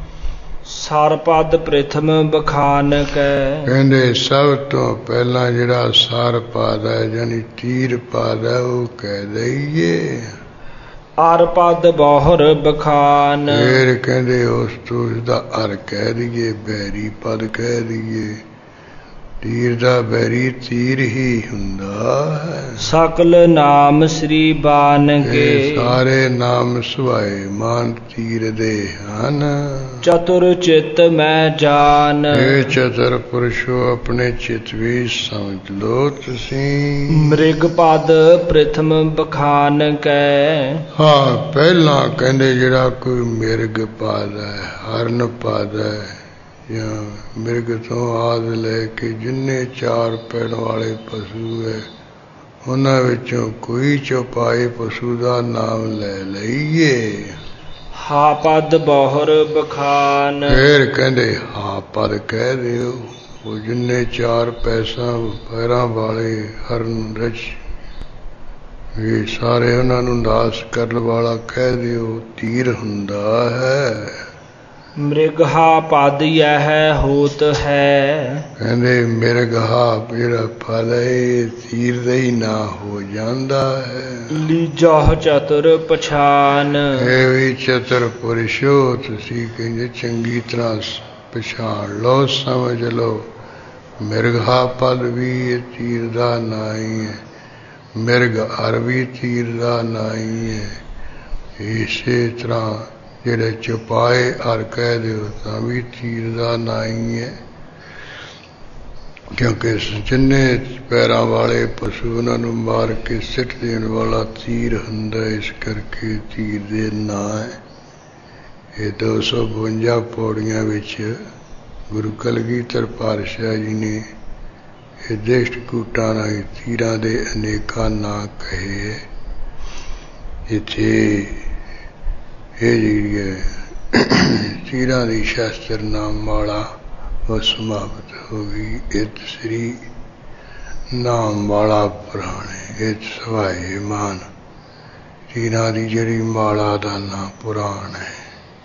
Speaker 2: ਸਰਪਦ ਪ੍ਰਥਮ ਬਖਾਨ ਕੈ।
Speaker 1: ਕਹਿੰਦੇ ਸਭ ਤੋਂ ਪਹਿਲਾਂ ਜਿਹੜਾ ਸਰ ਪਾਦ ਹੈ, ਜਾਨੀ ਤੀਰ ਪਾਦ ਹੈ, ਉਹ ਕਹਿ ਦਈਏ।
Speaker 2: ਅਰ ਪਦ ਬਹੁਰ ਬਖਾਨ।
Speaker 1: ਫਿਰ ਕਹਿੰਦੇ ਉਸ ਤੋਂ ਉਸਦਾ ਅਰ ਕਹਿ ਦਈਏ, ਬੈਰੀ ਪਦ ਕਹਿ ਦਈਏ। ਤੀਰ ਦਾ ਬੈਰੀ ਤੀਰ ਹੀ ਹੁੰਦਾ ਹੈ।
Speaker 2: ਸਕਲ ਨਾਮ ਸ੍ਰੀ ਬਾਨ ਕੇ।
Speaker 1: ਸਾਰੇ ਨਾਮ ਸੁਭਾਏ ਮਾਨ ਤੀਰ ਦੇ ਹਨ।
Speaker 2: ਚਤੁਰ ਚਿਤ ਮੈਂ ਜਾਨ।
Speaker 1: ਇਹ ਚਤੁਰ ਪੁਰਸ਼ੋ ਆਪਣੇ ਚਿਤ ਵੀ ਸਮਝ ਲੋ ਤੁਸੀਂ।
Speaker 2: ਮ੍ਰਿਗ ਪਦ ਪ੍ਰਥਮ ਬਖਾਨ ਕੈ।
Speaker 1: ਹਾਂ, ਪਹਿਲਾਂ ਕਹਿੰਦੇ ਜਿਹੜਾ ਕੋਈ ਮਿਰਗ ਪਦ ਹੈ, ਹਰਨ ਪਦ ਹੈ, ਜਾਂ ਮਿਰਗ ਤੋਂ ਆਦ ਲੈ ਕੇ ਜਿੰਨੇ ਚਾਰ ਪੈਣ ਵਾਲੇ ਪਸ਼ੂ ਹੈ, ਉਹਨਾਂ ਵਿੱਚੋਂ ਕੋਈ ਚੌਪਾਏ ਪਸ਼ੂ ਦਾ ਨਾਮ ਲੈ ਲਈਏ।
Speaker 2: ਹਾ ਪਦ ਬਹੁਰ ਬਖਾਨ।
Speaker 1: ਫਿਰ ਕਹਿੰਦੇ ਹਾਂ ਪਦ ਕਹਿ ਦਿਓ। ਉਹ ਜਿੰਨੇ ਚਾਰ ਪੈਰਾਂ ਵਾਲੇ ਹਰਨ ਰਚ, ਇਹ ਸਾਰੇ ਉਹਨਾਂ ਨੂੰ ਨਾਸ ਕਰਨ ਵਾਲਾ ਕਹਿ ਦਿਓ, ਤੀਰ ਹੁੰਦਾ ਹੈ।
Speaker 2: ਮ੍ਰਿਗਹਾ ਪਦ ਯਹ ਹੋਤ ਹੈ।
Speaker 1: ਕਹਿੰਦੇ ਮਿਰਗਹਾ ਜਿਹੜਾ ਫਲ ਹੈ ਤੀਰ ਦਾ ਹੀ ਨਾ ਹੋ ਜਾਂਦਾ ਹੈ।
Speaker 2: ਲੀਜਹ ਚਤੁਰ ਪਛਾਨ।
Speaker 1: ਇਹ ਵੀ ਚਤੁਰ ਪੁਰਸ਼ੋ ਤੁਸੀਂ ਕਹਿੰਦੇ ਚੰਗੀ ਤਰ੍ਹਾਂ ਪਛਾਣ ਲਓ, ਸਮਝ ਲਓ। ਮਿਰਗਹਾ ਪਦ ਵੀ ਤੀਰ ਦਾ ਨਾਂ ਹੀ ਹੈ, ਮਿਰਗ ਅਰ ਵੀ ਤੀਰ ਦਾ ਨਾਂ ਹੀ ਹੈ। ਇਸੇ ਤਰ੍ਹਾਂ ਜਿਹੜੇ ਚੁਪਾਏ ਅਰ ਕਹਿ ਦਿਓ ਤਾਂ ਵੀ ਤੀਰ ਦਾ ਨਾਂ ਹੀ ਹੈ। ਕਿਉਂਕਿ ਜਿੰਨੇ ਪੈਰਾਂ ਵਾਲੇ ਪਸ਼ੂ ਉਹਨਾਂ ਨੂੰ ਮਾਰ ਕੇ ਸਿੱਟ ਦੇਣ ਵਾਲਾ ਤੀਰ ਹੁੰਦਾ, ਇਸ ਕਰਕੇ ਤੀਰ ਦੇ ਨਾਂ ਹੈ। ਇਹ 252 ਪੌੜੀਆਂ ਵਿੱਚ ਗੁਰੂ ਕਲਗੀਧਰ ਪਾਤਸ਼ਾਹ ਜੀ ਨੇ ਇਹ ਦ੍ਰਿਸ਼ਟ ਕੂਟਾਂ ਰਾਹੀਂ ਤੀਰਾਂ ਦੇ ਅਨੇਕਾਂ ਨਾਂ ਕਹੇ। ਇੱਥੇ ਇਹ ਜਿਹੜੀ ਹੈ ਤੀਰਾਂ ਦੀ ਸ਼ਾਸਤਰ ਨਾਮ ਮਾਲਾ वो समाप्त होगी। इत श्री नाम वाला पुराणे, इत सवाए मान, तीनां दी जिहड़ी माला दा नाम पुराण है।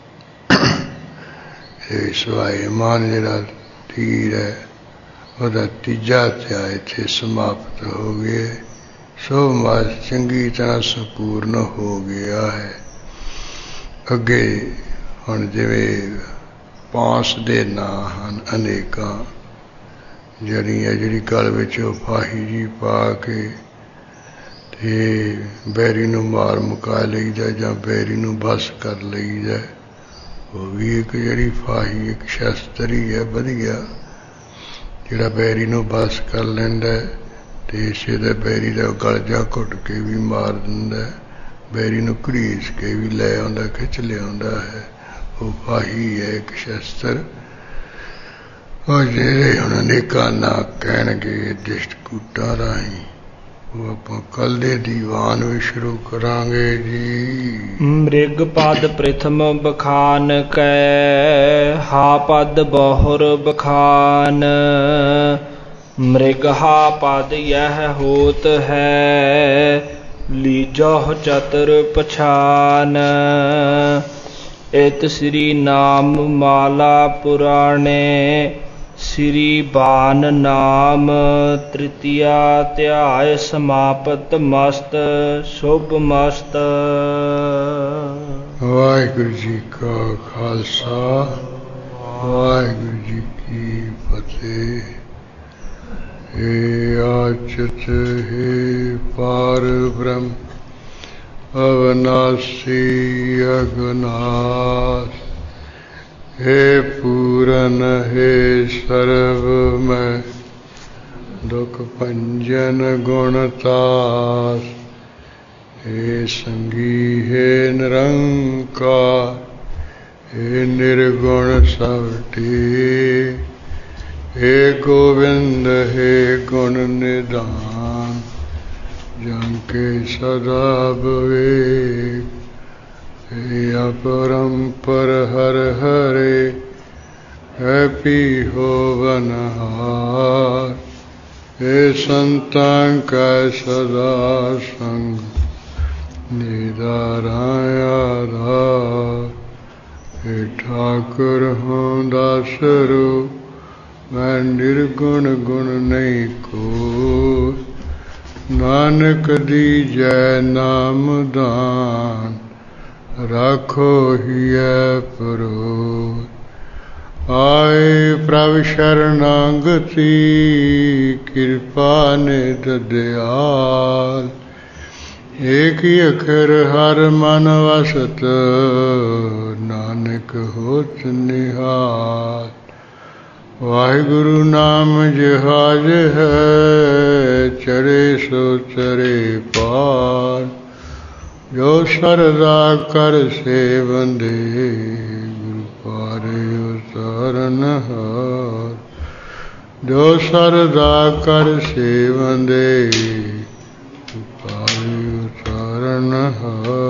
Speaker 1: सवाए मान जिहड़ा तीर है ਉਹਦਾ ਤੀਜਾ ਅਧਿਆਇ ਇੱਥੇ ਸਮਾਪਤ ਹੋ ਗਿਆ। ਸੋ ਮਾਸ ਚੰਗੀ ਤਰ੍ਹਾਂ ਸੰਪੂਰਨ ਹੋ ਗਿਆ ਹੈ। ਅੱਗੇ ਹੁਣ ਜਿਵੇਂ ਪਾਂਸ ਦੇ ਨਾਂ ਹਨ ਅਨੇਕਾਂ, ਜਿਹੜੀ ਗਲ ਵਿੱਚ ਉਹ ਫਾਹੀ ਜੀ ਪਾ ਕੇ ਤੇ ਬੈਰੀ ਨੂੰ ਮਾਰ ਮੁਕਾ ਲਈਦਾ ਜਾਂ ਬੈਰੀ ਨੂੰ ਬਸ ਕਰ ਲਈਦਾ। ਉਹ ਵੀ ਇੱਕ ਜਿਹੜੀ ਫਾਹੀ ਇੱਕ ਸ਼ਸਤਰ ਹੀ ਹੈ ਵਧੀਆ, ਜਿਹੜਾ ਬੈਰੀ ਨੂੰ ਬਸ ਕਰ ਲੈਂਦਾ ਅਤੇ ਇਸੇ ਦਾ ਬੈਰੀ ਦਾ ਗਲ ਜਾ ਘੁੱਟ ਕੇ ਵੀ ਮਾਰ ਦਿੰਦਾ, ਬੈਰੀ ਨੂੰ ਘੜੀਸ ਕੇ ਵੀ ਲੈ ਆਉਂਦਾ, ਖਿੱਚ ਲਿਆਉਂਦਾ ਹੈ। ਉਹ ਫਾਹੀ ਹੈ ਇੱਕ ਸ਼ਸਤਰ। ਉਹ ਜਿਹੜੇ ਹੁਣ ਅਨੇਕਾਂ ਨਾਂ ਕਹਿਣਗੇ ਦ੍ਰਿਸ਼ਟਕੂਟਾਂ ਰਾਹੀਂ, ਉਹ ਆਪਾਂ ਕੱਲ੍ਹ ਦੇ ਦੀਵਾਨ ਵੀ ਸ਼ੁਰੂ ਕਰਾਂਗੇ ਜੀ।
Speaker 2: ਮ੍ਰਿਗ ਪਦ ਪ੍ਰਥਮ ਬਖਾਨ ਕੈ, ਹਾ ਪਦ ਬਹੁਰ ਬਖਾਨ। ਮ੍ਰਿਗ ਹਾ ਪਦ ਯਹ ਹੋਤ ਹੈ, ਲੀਜਹੁ ਚਤੁਰ ਪਛਾਨ। ਇਤ ਸ੍ਰੀ ਨਾਮ ਮਾਲਾ ਪੁਰਾਣੇ, ਸ੍ਰੀ ਬਾਨ ਨਾਮ ਤ੍ਰਿਤੀਆ ਧਿਆਇ ਸਮਾਪਤ ਮਸਤ ਸ਼ੁਭ ਮਸਤ।
Speaker 1: ਵਾਹਿਗੁਰੂ ਜੀ ਕਾ ਖਾਲਸਾ, ਵਾਹਿਗੁਰੂ ਜੀ ਕੀ ਫਤਿਹ। ਹੇ ਆਚਤ ਹੇ ਪਾਰ ਬ੍ਰਹਮ ਅਵਨਾਸੀ ਅਗਨਾਸ, हे पूरन हे सर्व मैं दुख भंजन गुणतास। हे संगी हे निरंकार, हे निर्गुण सबटे। हे गोविंद हे गुण निधान, जंके सदा विवेक। हे अपरंपर हर हरे, है पी होवनहार। हे संतां का सदा संग, निदाराय आधार। हे ठाकुर हों दासरो, मैं निर्गुण गुण नहीं को। नानक दीजै नाम दान, राखो हियै परो। आए प्रभ शरणागति, कृपा निध दयाल। एक ही अखर हर मन वसत, नानक होत निहाल। वाहिगुरु नाम जहाज है, चढ़े सो चरे पार। जो सरदा कर सेवंदे, गुरु पारे उतारनहार। जो सरदा कर सेवंदे, गुरु पारे उतारनहार।